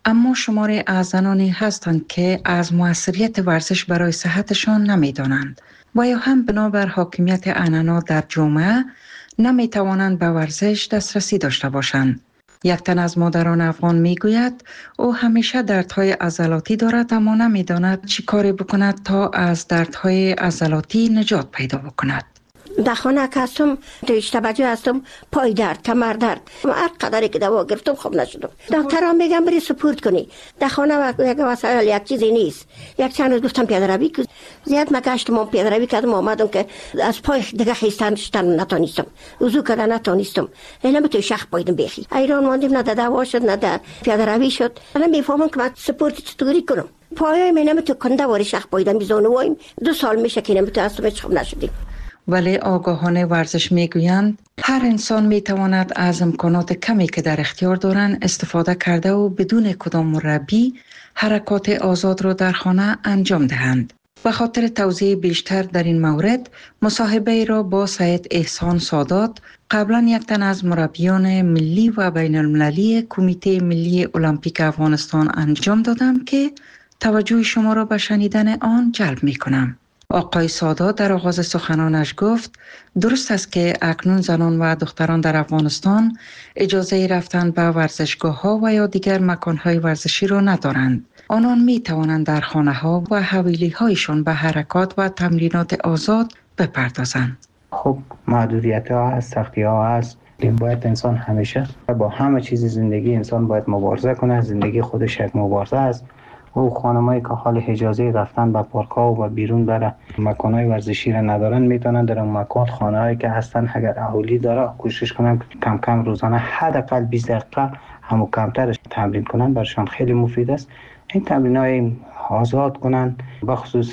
[SPEAKER 23] اما شماری از زنانی هستند که از موثریت ورزش برای صحتشان نمی‌دانند و یا هم بنابر حاکمیت عنعنات در جامعه نمی‌توانند به ورزش دسترسی داشته باشند. یک تن از مادران افغان میگوید او همیشه دردهای عضلاتی دارد اما نمی‌داند چی کاری بکند تا از دردهای عضلاتی نجات پیدا بکند.
[SPEAKER 26] در خانه که هستم تویش توجه هستم، پای درد، کمر درد، هر قدری که دوا گرفتم خوب نشدم. دکترها میگن بری سپورت کنی. در خانه یک وسایل یک چیزی نیست. یک چند روز گفتم پیاده روی که زیاد مگشتم پیاده روی کردم آمدم که از پای دیگه خیستن شدن نتونستم. وضو کردن نتونستم. اینا میتونی شخ پایدم بخی. ایران ماندیم نه دوا شد نه در پیاده روی شد. الان میفهمم که من سپورت چطوری کنم. پایای من نمیتونه کنده واری شخ پایدم بیزانو وایم. دو سال میشه که نمیتونه اصلا خوب نشدیم.
[SPEAKER 23] ولی آگاهانه ورزش میگویند هر انسان میتواند از امکانات کمی که در اختیار دارند استفاده کرده و بدون کدام مربی حرکات آزاد را در خانه انجام دهند. به خاطر توضیح بیشتر در این مورد مصاحبه را با سید احسان سادات، قبلا یک تن از مربیان ملی و بین المللی کمیته ملی المپیک افغانستان انجام دادم که توجه شما را به شنیدن آن جلب میکنم. آقای سادات در آغاز سخنانش گفت درست است که اکنون زنان و دختران در افغانستان اجازه رفتن به ورزشگاه ها و یا دیگر مکان های ورزشی را ندارند. آنان می توانند در خانه ها و حویلی هایشان به حرکات و تمرینات آزاد بپردازند.
[SPEAKER 25] خب محدودیت ها هست، سختی ها هست. باید انسان همیشه با همه چیز زندگی انسان باید مبارزه کنه. زندگی خودش یک مبارزه است. و خانمایی که حال اجازه رفتن به پارک ها و بیرون بره مکان‌های ورزشی را ندارن میتونن در اون مکان خانه‌هایی که هستن اگر اهالی داره کوشش کنن کم کم روزانه حداقل بیست دقیقه همو کمترش تمرین کنن، برشان خیلی مفید است. این تمرین‌های آزاد کنن، بخصوص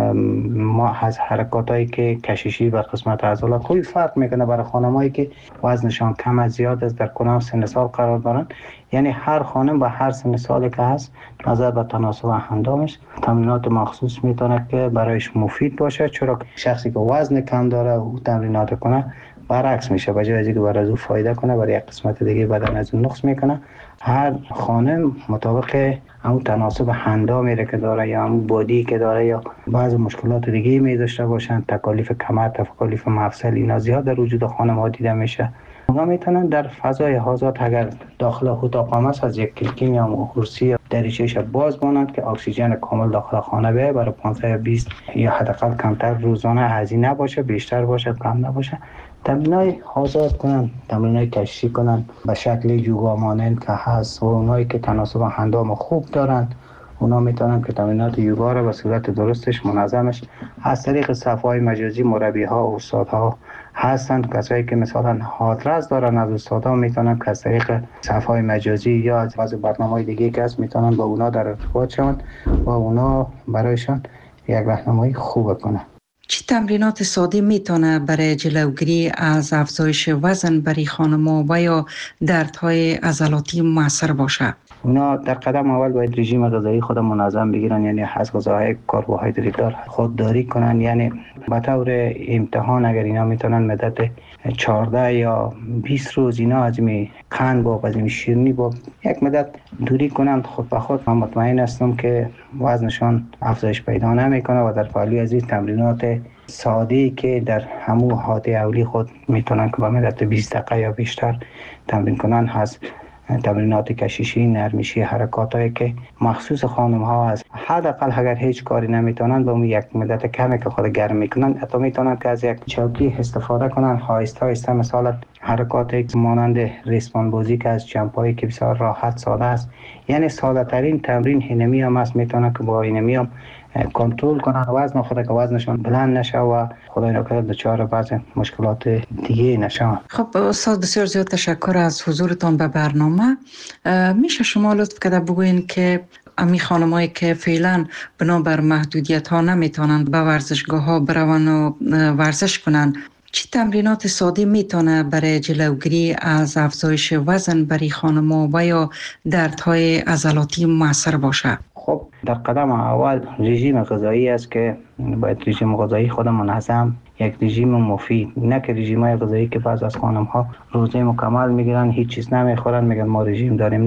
[SPEAKER 25] ما از حرکاتایی که کششی بر قسمت عضلات خیلی فرق میکنه برای خانمایی که وزنشان کم از زیاد است، در کدام سن سال قرار دارن. یعنی هر خانم با هر سن سالی که هست نظر به تناسب اندامش تمرینات مخصوص میتونه که برایش مفید باشه، چرا شخصی که وزن کم داره او تمرینات کنه برعکس میشه، به جای از اینکه برای او فایده کنه برای یک قسمت دیگه بدن از اون نقص میکنه. هر خانم مطابق همون تناسب اندامی که داره یا همون بادی که داره یا بعض مشکلات دیگه می داشته باشن، تکالیف کمر، تکالیف مفصل، اینا زیاد در وجود خانم ها دیده میشه. اونا میتونن در فضای آزاد اگر داخل اتاق هم از یک کلکین یا کرسی دریچه‌اش باز بماند که اکسیژن کامل داخل خانه بیاد، برای پانزده بیست یا حداقل کمتر روزانه هزینه باشه، بیشتر باشه کم نباشه. تمرینای آزاد کنن، تمرینای کشی کنن به شکل یوگا مانند که هست و اونایی که تناسب اندام خوب دارن اونا میتونن که تمرینات یوگا رو به صورت درستش منظمش از طریق صفحه‌های مجازی مربی ها و استادها هستند. کسایی که مثلا آدرس دارن از استادها میتونن که از طریق صفحه‌های مجازی یا از بعضی برنامه‌های دیگه که هست میتونن با اونا در ارتباط شون و اونا برایشان یک راهنمایی خوب کنن.
[SPEAKER 23] چه تمرینات ساده میتونه برای جلوگیری از افزایش وزن برای خانم‌ها و یا دردهای عضلاتی موثر باشه؟
[SPEAKER 25] اونا در قدم اول باید رژیم غذایی خود منظم بگیرن، یعنی از غذاهای کربوهیدرات دار خودداری کنن. یعنی به طور امتحان اگر اینا میتونن مدت چهارده یا بیست روز اینا از این قند با از این شیرینی با یک مدت دوری کنن، خود به خود من مطمئن هستم که وزنشان افزایش پیدا نمیکنه و در پهلوی از این تمرینات ساده‌ای که در همون حالت اولی خود میتونن که با مدت بیست دقیقه یا بیشتر تمرین کنن هست. تمرینات کششی، نرمیشی، حرکاتایی که مخصوص خانم ها هست. حداقل اگر هیچ کاری نمیتونن با اون یک مدت کمی که خود گرم میکنن حتی میتونن که از یک چوکی استفاده کنن، آهسته آهسته مثلا حرکاتی مانند ریسمان بازی که از جمپایی که بسیار راحت ساده است. یعنی ساده ترین تمرین اینمی هم است، میتونن که با اینمی هم کنترل کنن وزن خود که وزنشان بلند نشه و خدای نکرده دچار بعض مشکلات دیگه نشه.
[SPEAKER 23] خب استاد بسیار زیاد تشکر از حضورتان به برنامه. میشه شما لطف کرده بگوین که امی خانمایی که فعلا بنابر محدودیت ها نمیتونن به ورزشگاه ها برون و ورزش کنن، چه تمرینات ساده میتونه برای جلوگیری از افزایش وزن برای خانم‌ها و یا دردهای عضلاتی موثر باشه؟
[SPEAKER 25] خب در قدم اول رژیم غذایی است که باید رژیم غذایی خود منظم، یک رژیم مفید، نه که رژیم‌های غذایی که بعض از خانم‌ها روزه مکمل میگیرن هیچ چیز نمیخورن میگن ما رژیم داریم. نه،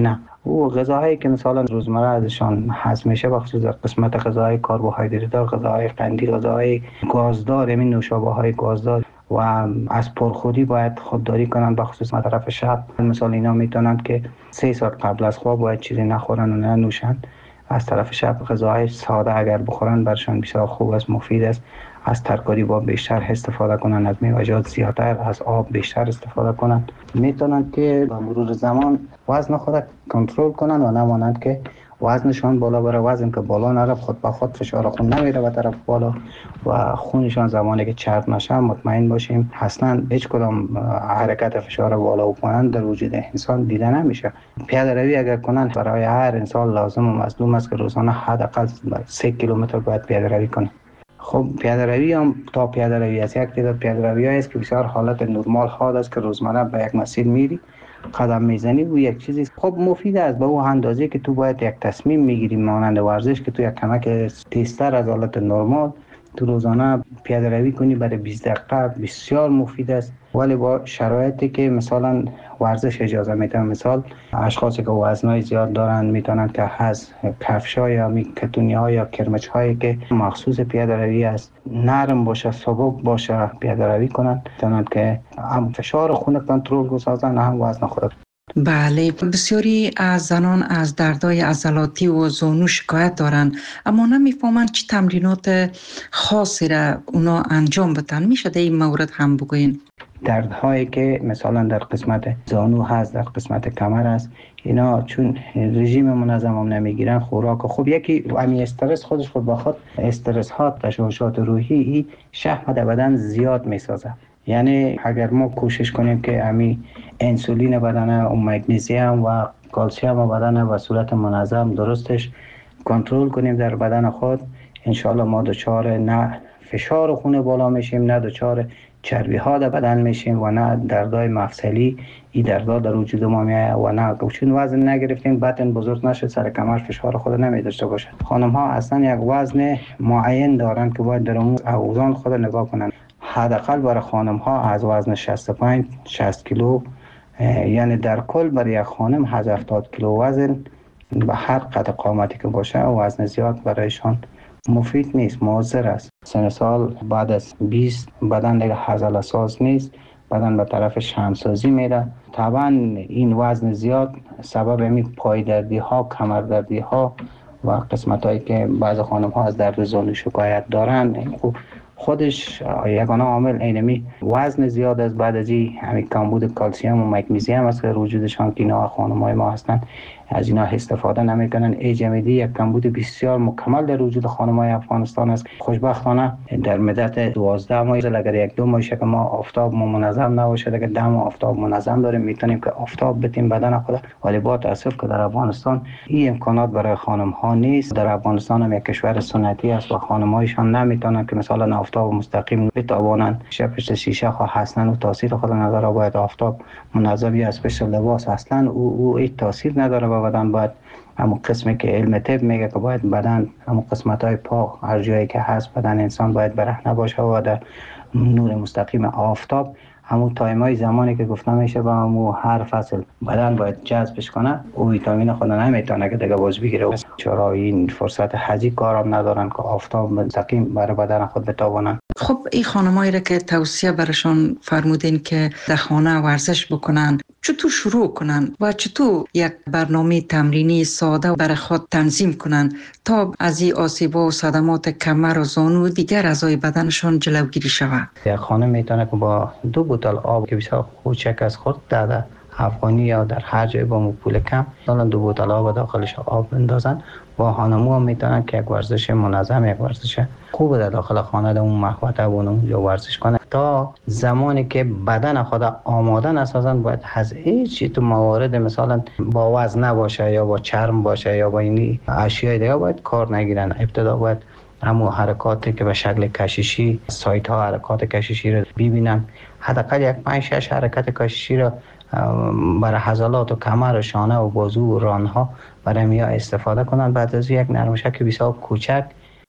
[SPEAKER 25] او غذاهایی که مثلا روزمره ازشان هضم میشه بخصوص در قسمت غذاهای کربوهیدرات دار، غذاهای قندی، غذاهای گازدار، همین نوشابه های گازدار و از پرخوری باید خودداری کنن بخصوص طرف شب. مثلا اینا میتونند که سه ساعت قبل از خواب باید چیزی نخورن و نه نوشن. از طرف شب غذاهای ساده اگر بخورن برشان بسیار خوب است، مفید است. از ترکاری با بیشتر استفاده کنن، از میوه‌جات زیادتر، از آب بیشتر استفاده کنن. میتونن که با مرور زمان وزن خود کنترل کنن و نمانند که وزنشان بالا بره. وزن که بالا نره خود به خود فشار خون نمیره به طرف بالا و خونشان زمانی که چرب نشه مطمئن باشیم اصلا هیچ کدام حرکت فشار بالا و پایین در وجود انسان دیده نمیشه. پیاده روی اگر کنن برای هر انسان لازم و مطلوب است که روزانه حداقل سه کیلومتر باید پیاده روی کنه. خب پیاده روی هم تا پیاده روی است، یک تعداد پیاده روی است که بسیار حالت نرمال حال است که روزانه به یک مسیر میری قدم میزنی و یک چیزی خب مفید است به اون اندازه که تو باید یک تصمیم میگیری مانند ورزش که تو یک کمک تیزتر از حالت نرمال تو روزانه پیاده روی کنی برای بیست دقیقه بسیار مفید است، ولی با شرایطی که مثلا ورزش اجازه میده. مثال اشخاصی که وزنای زیاد دارن میتونن که از کفش‌ها یا کتونی‌ها یا کرمچ‌هایی که مخصوص پیاده روی است نرم باشه، سبک باشه پیاده روی کنن، میتونن که هم فشار خون کنترل بسازن هم وزن خود.
[SPEAKER 23] بله، بسیاری از زنان از دردهای عضلاتی و زانو شکایت دارند اما نمیفهمند چه تمرینات خاصی را اونا انجام بدن. میشه در این مورد هم بگوین؟
[SPEAKER 25] دردهایی که مثلا در قسمت زانو هست، در قسمت کمر هست، اینا چون رژیم منظم هم نمیگیرن، خوراک خوب، یکی امی استرس خودش خود با خود استرس ها، تشوشات روحی ای شحم در بدن زیاد میسازه. یعنی اگر ما کوشش کنیم که امی انسولین بدن و مگنیزیم و کلسیم بدن و صورت منظم درستش کنترل کنیم در بدن خود، انشاءالله ما دچار نه فشار خون بالا میشیم، نه دچار چربی ها در بدن میشیم و نه دردای مفصلی ای دردا در وجود ما میایه و نه چون وزن نگرفتیم بطن بزرگ نشه سر کمر فشار خود نمیداشته باشه. خانم ها اصلا یک وزن معین دارن که باید در اون اوزان خود نگاه کنن. حداقل برای خانم ها از وزن شصت و پنج شصت کیلو، یعنی در کل برای یک خانم از هفتاد کیلو وزن به هر قد قامتی که باشه وزن زیاد برایشان مفید نیست، مضر است. سن سال بعد از بیست بدن دیگه عضله ساز نیست، بدن به طرف شمسازی میره. طبعا این وزن زیاد سبب همین پای دردی ها، کمر دردی ها و قسمت هایی که بعض خانم ها از درد زانو شکایت دارن خودش یگانه عامل اینمی وزن زیاد است. بعد از این همین کمبود کلسیم و مگنیزیم است که وجودشان که اینا خانم‌های ما هستن از اینا استفاده نمیکنن. ایجمیدی یک کمبود بسیار مکمل در وجود خانم‌های افغانستان است. خوشبختانه در مدت دوازده ماه اگر یک دو ماه که ما آفتاب ما منظم نباشه، اگر ده ماه آفتاب منظم داریم میتونیم که آفتاب بتیم بدن خود، ولی با تاسف که در افغانستان این امکانات برای خانم‌ها نیست. در افغانستان هم یک کشور سنتی است و خانم‌هایشان نمیتونن که مثلا آفتاب مستقیم بتوانند پشت شیشه خو هستن و تاثیر خود نداره. باید آفتاب منظمی از پشت لباس اصلا او او هیچ تاثیر نداره به بدن. باید همون قسمی که علم طب میگه که باید بدن همون قسمت‌های پا هر جایی که هست بدن انسان باید برهنه باشه و در نور مستقیم آفتاب همون تایمای زمانی که گفتم میشه با همون هر فصل بدن باید جذبش کنه او ویتامین خود نمیتونه که دیگه باز بگیره. چرا این فرصت حجی کارم ندارن که آفتاب مستقیم برای بدن خود بتوانن.
[SPEAKER 23] خب این خانمایی را که توصیه برشان فرمودین که در خانه ورزش بکنن، چطور شروع کنن و چطور یک برنامه تمرینی ساده برای خود تنظیم کنن تا از این آسیب‌ها و صدمات کمر و زانو و دیگر اعضای بدنشان جلوگیری شود؟
[SPEAKER 25] یک خانم میتونه که با دو بوتل آب که بسیار کوچک از خود داده افغانی یا در هر جای با پول کم مثلا دو بوتل آب داخلش آب بندازن و خانم‌ها میتونن که یک ورزش منظم، یک ورزش خوب در داخل خانه در اون محوطه و اونجا ورزش کنه تا زمانی که بدن خود آماده نسازن. باید از هیچ تو موارد مثلا با وزن نباشه یا با چرم باشه یا با این اشیاء دیگه باید کار نگیرن. ابتدا باید همون حرکاتی که به شکل کشیشی سایت ها حرکات کشیشی رو ببینن، حداقل یک پنج شش حرکت کشیشی رو برای عضلات و کمر و شانه و بازو و ران ها برای میا استفاده کنن. بعد از یک نرمشک بسیار کوچک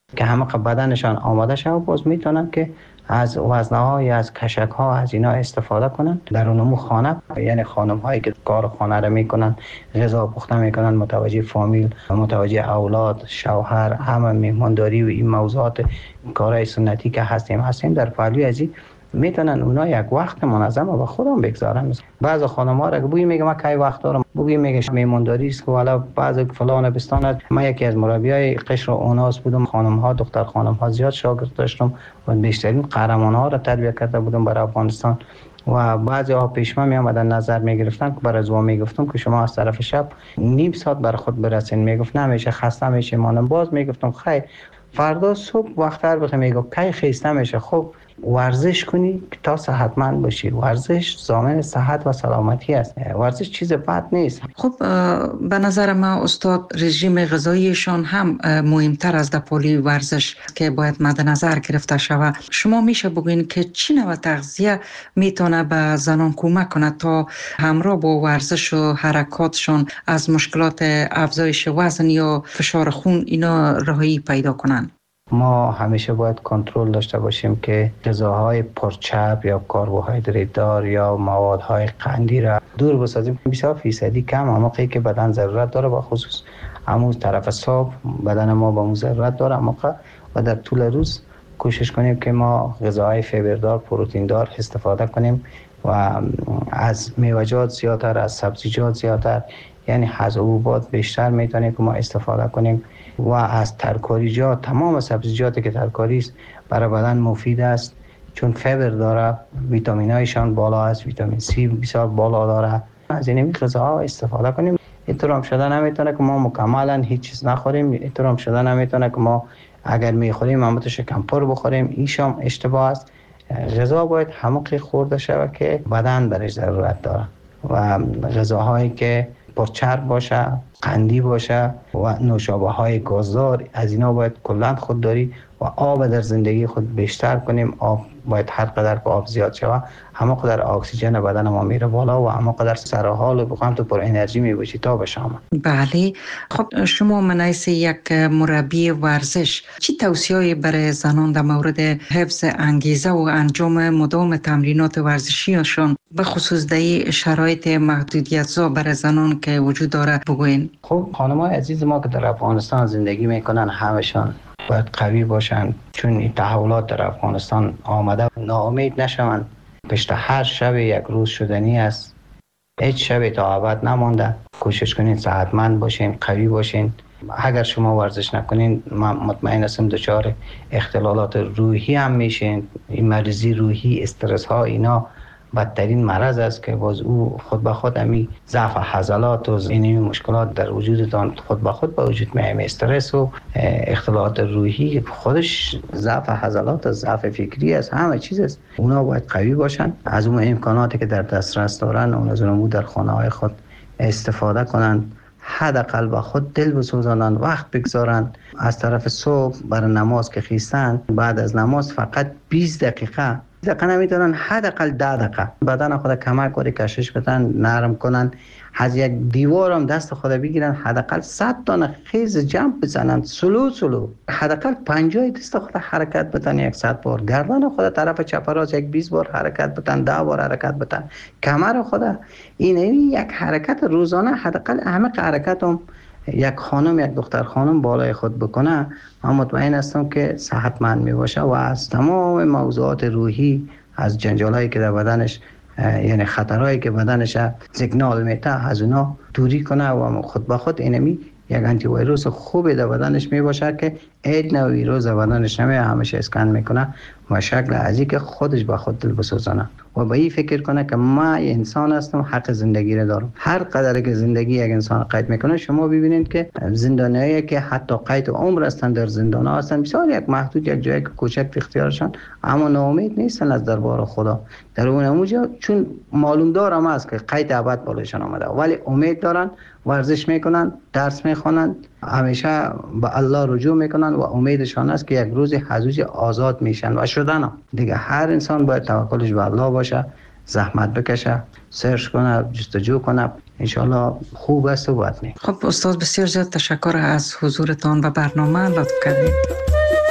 [SPEAKER 25] که همه بدنشان آماده شد، باز میتونن که از وزنه‌ها یا از کشک‌ها از اینا استفاده کنن در اون خانه. یعنی خانم هایی که کار خانه رو میکنن، غذا پخته میکنن، متوجه فامیل، متوجه اولاد، شوهر، همه میهمانداری و این موضوعات کارهای سنتی که هستیم هستیم در پهلوی ازی میتونن اونا یک وقت منظم و خودم بگذارن. بعض خانم‌ها را که بوی میگه ما کی وقت دارم، بوی میگه میهمانداری است که والا بعض فلان بستان. ما یکی از مربیای قشر اوناس بودم، خانم‌ها دختر خانم‌ها زیاد شاگرد داشتم و بیشترین قهرمان‌ها را تربیت کرده بودم برای افغانستان و بعضی ها پیش من می آمدن نظر می گرفتن که برای زوا می گفتم که شما از طرف شب نیم ساعت برای خود برسین. می گفت نمیشه، خسته میشه مانم. باز می گفتم خیر فردا صبح وقت‌تر بخوام. می گفت کی خسته میشه. خب ورزش کنی تا صحتمند باشی. ورزش ضامن صحت و سلامتی است. ورزش چیز بد نیست.
[SPEAKER 23] خب به نظر ما استاد رژیم غذاییشان هم مهمتر از دپالی ورزش که باید مد نظر گرفته شود. شما میشه بگوین که چی نوع تغذیه میتونه به زنان کمک کنه تا همراه با ورزش و حرکاتشان از مشکلات افزایش وزن یا فشار خون اینا رهایی پیدا کنن؟
[SPEAKER 25] ما همیشه باید کنترل داشته باشیم که غذاهای پرچرب یا کربوهیدرات دار یا موادهای قندی را دور بسازیم. بسیار فیصدی کم اما که بدن ضرورت داره، با خصوص همون طرف صبح بدن ما با اون ضرورت داره. اما و در طول روز کوشش کنیم که ما غذاهای فیبردار، پروتئین دار استفاده کنیم و از میوه‌جات زیادتر، از سبزیجات زیادتر، یعنی از حبوبات بیشتر میتونیم که ما استفاده کنیم و از ترکاریجات، تمام سبزیجاتی که ترکاری است برای بدن مفید است چون فیبر داره، ویتامینایشان بالا است، ویتامین سی بسیار بالا داره. از این غذاها استفاده کنیم. اینطور هم شده نمیتونه که ما مکملا هیچ چیز نخوریم. اینطور هم شده نمیتونه که ما اگر میخوریم البته شکم پر بخوریم. ایشام اشتباه است. غذا باید همونقدر خورده شود که بدن برش ضرورت داره و غذاهایی که پرچرب باشه، قندی باشه و نوشابه های گازدار، از اینا باید کلاً خودداری و آب در زندگی خود بیشتر کنیم. آب باید هر قدر که آب زیاد شود همه قدر اکسیژن بدن ما میره بالا و همه قدر سر حال و بخوام تو پر انرژی میباشی تا بشام.
[SPEAKER 23] بله. خب شما منایس یک مربی ورزش چی توصیه‌ای برای زنان در مورد حفظ انگیزه و انجام مدام تمرینات ورزشیشان به خصوص در شرایط محدودیت‌زا برای زنان که وجود داره بگوین؟
[SPEAKER 25] خب خانم‌های عزیز ما که در افغانستان زندگی میکنن همشان باید قوی باشن چون این تحولات در افغانستان آمده. ناامید نشوند. پشت هر شب یک روز شدنی است. هیچ شب تا ابد نمانده. کوشش کنین صحتمند باشین، قوی باشین. اگر شما ورزش نکنین من مطمئن هستم دچار اختلالات روحی هم میشین. این مریضی روحی، استرس ها، اینا بدترین مرض است که باز او خود به خود امی ضعف عضلات و این مشکلات در وجودتان خود به خود به وجود میاد. استرس و اختلالات روحی خودش ضعف عضلات، ضعف فکری است، همه چیز است. اونا باید قوی باشن. از اون امکاناتی که در دسترس دارن اون از اون در خانه های خود استفاده کنن. حداقل با خود دل بسوزانن، وقت بگذارن. از طرف صبح برای نماز که خیستن بعد از نماز فقط بیست دقیقه دقیقه نمیتونن، حداقل ده دقیقه بدن خود کمک کنه، کشش بدن، نرم کنن. از یک دیوار هم دست خود بگیرن، حداقل صد تا خیز جمپ بزنن، سلو سلو، حداقل پنجاه دست خود حرکت بدن یک صد بار. گردن خود طرف چپ راست یک بیست بار حرکت بدن، ده بار حرکت بدن. کمر خود این یک حرکت روزانه، حداقل همه حرکت هم یک خانم یک دختر خانم بالای خود بکنه، من مطمئن هستم که صحتمند می باشه و از تمام موضوعات روحی، از جنجالایی که در بدنش یعنی خطرهایی که بدنش سیگنال میده از اونا دوری کنه و خود به خود اینمی یک آنتی ویروس خوبی در بدنش می باشه که هیچ نوع ویروس در بدنش نمی، همیشه اسکن میکنه و شکل از این که خودش به خود دل بسوزانه و به این فکر کنه که ما انسان هستم، حق زندگی رو دارم. هر قدر که زندگی یک انسان قید میکنه، شما ببینید که زندانیایی که حتی قید عمر هستن در زندان ها هستن، بسیار یک محدود یک جایی که کوچک اختیارشان، اما ناامید نیستن از دربار خدا. در اون اونجا چون معلوم دارم است که قید ابد بالایشان آمده، ولی امید دارن، ورزش میکنن، درس میخونن، همیشه به الله رجوع میکنن و امیدشان است که یک روز حضوج آزاد میشن و شدن. دیگه هر انسان باید توکلش به الله باشه، زحمت بکشه، سرچ کنه، جستجو کنه، انشالله خوب است و بد نیست.
[SPEAKER 23] خب استاد بسیار زیاد تشکر از حضورتان و برنامه لطف کردید.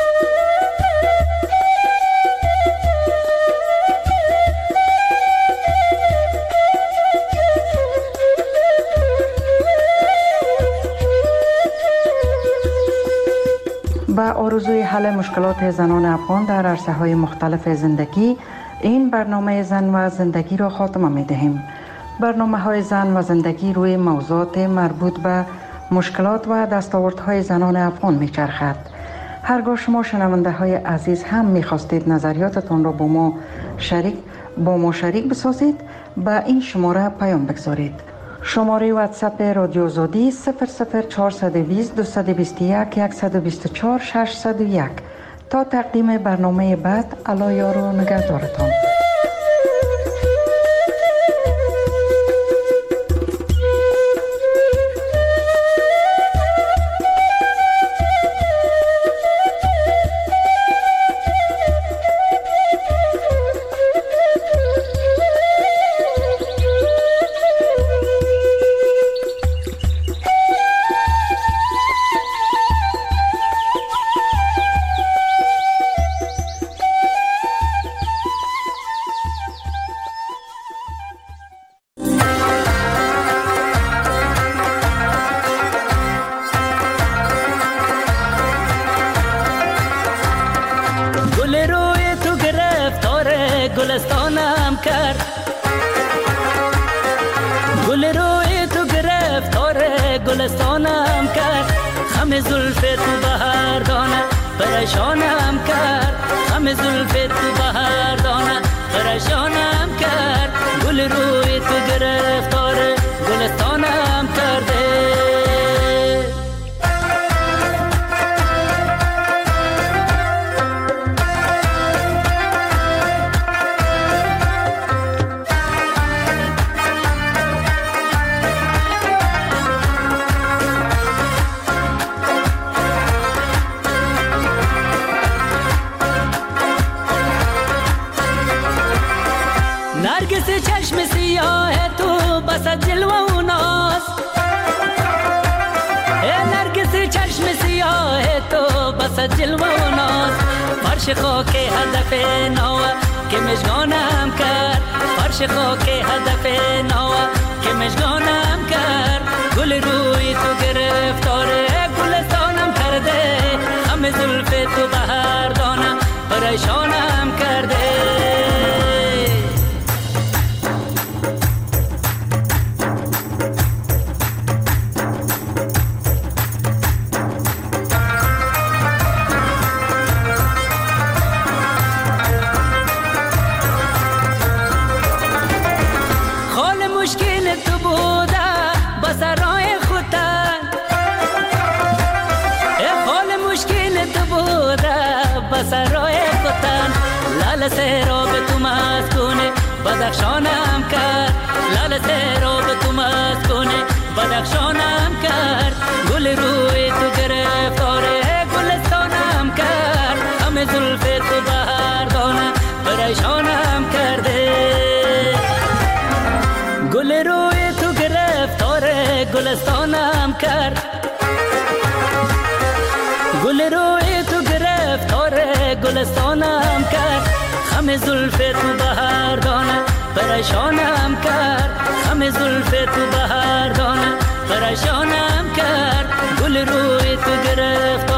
[SPEAKER 23] آرزوی حل مشکلات زنان افغان در عرصه‌های مختلف زندگی، این برنامه زن و زندگی را خاتمه می‌دهیم. برنامه‌های زن و زندگی روی موضوعات مربوط به مشکلات و دستاوردهای زنان افغان می‌چرخد. هرگاه شما شنونده های عزیز هم می‌خواستید نظریاتتان را با ما شریک با ما شریک بسازید، به این شماره پیام بگذارید. شماره واتساپ رادیو آزادی صفر صفر چهارصد و بیست دویست و بیست و یک صد و بیست و چهار ششصد و یک. تا تقدیم برنامه بعد، الله یار و نگهدارتان.
[SPEAKER 6] گلستانم کرد، گل روی تو گرفتار گلستانم کرد، خم زلف تو بهار دانه پریشانم کرد، خم زلف تو بهار دانه پریشانم کرد، گل روی تو گرفتار گلستانم کرده. نرگس چشم سیاه تو بس جلوه و ناز، نرگس چشم سیاه تو بس جلوه و ناز، فرش خاک هدف نوه که مشگانم کرد، فرش خاک هدف نوه که مشگانم کرد، گل روی تو گرفتار گلستانم کرده، خم زلف تو بهار دانه پریشانم کرده. سرای فتن لال سراب تو مسکونه بدخشانم کرد، لال سراب تو مسکونه بدخشانم کرد، گل روی تو گرفتار گلستانم کرد، همه زلف تو بهار دانه پریشانم کرده، گل روی تو گرفتار گلستانم کرد، گل روی تو گرفتار گلستانم کرد، خم زلف تو بهار دانه پریشانم کرد، خم زلف تو بهار دانه پریشانم کرد، گل روی تو گرفتار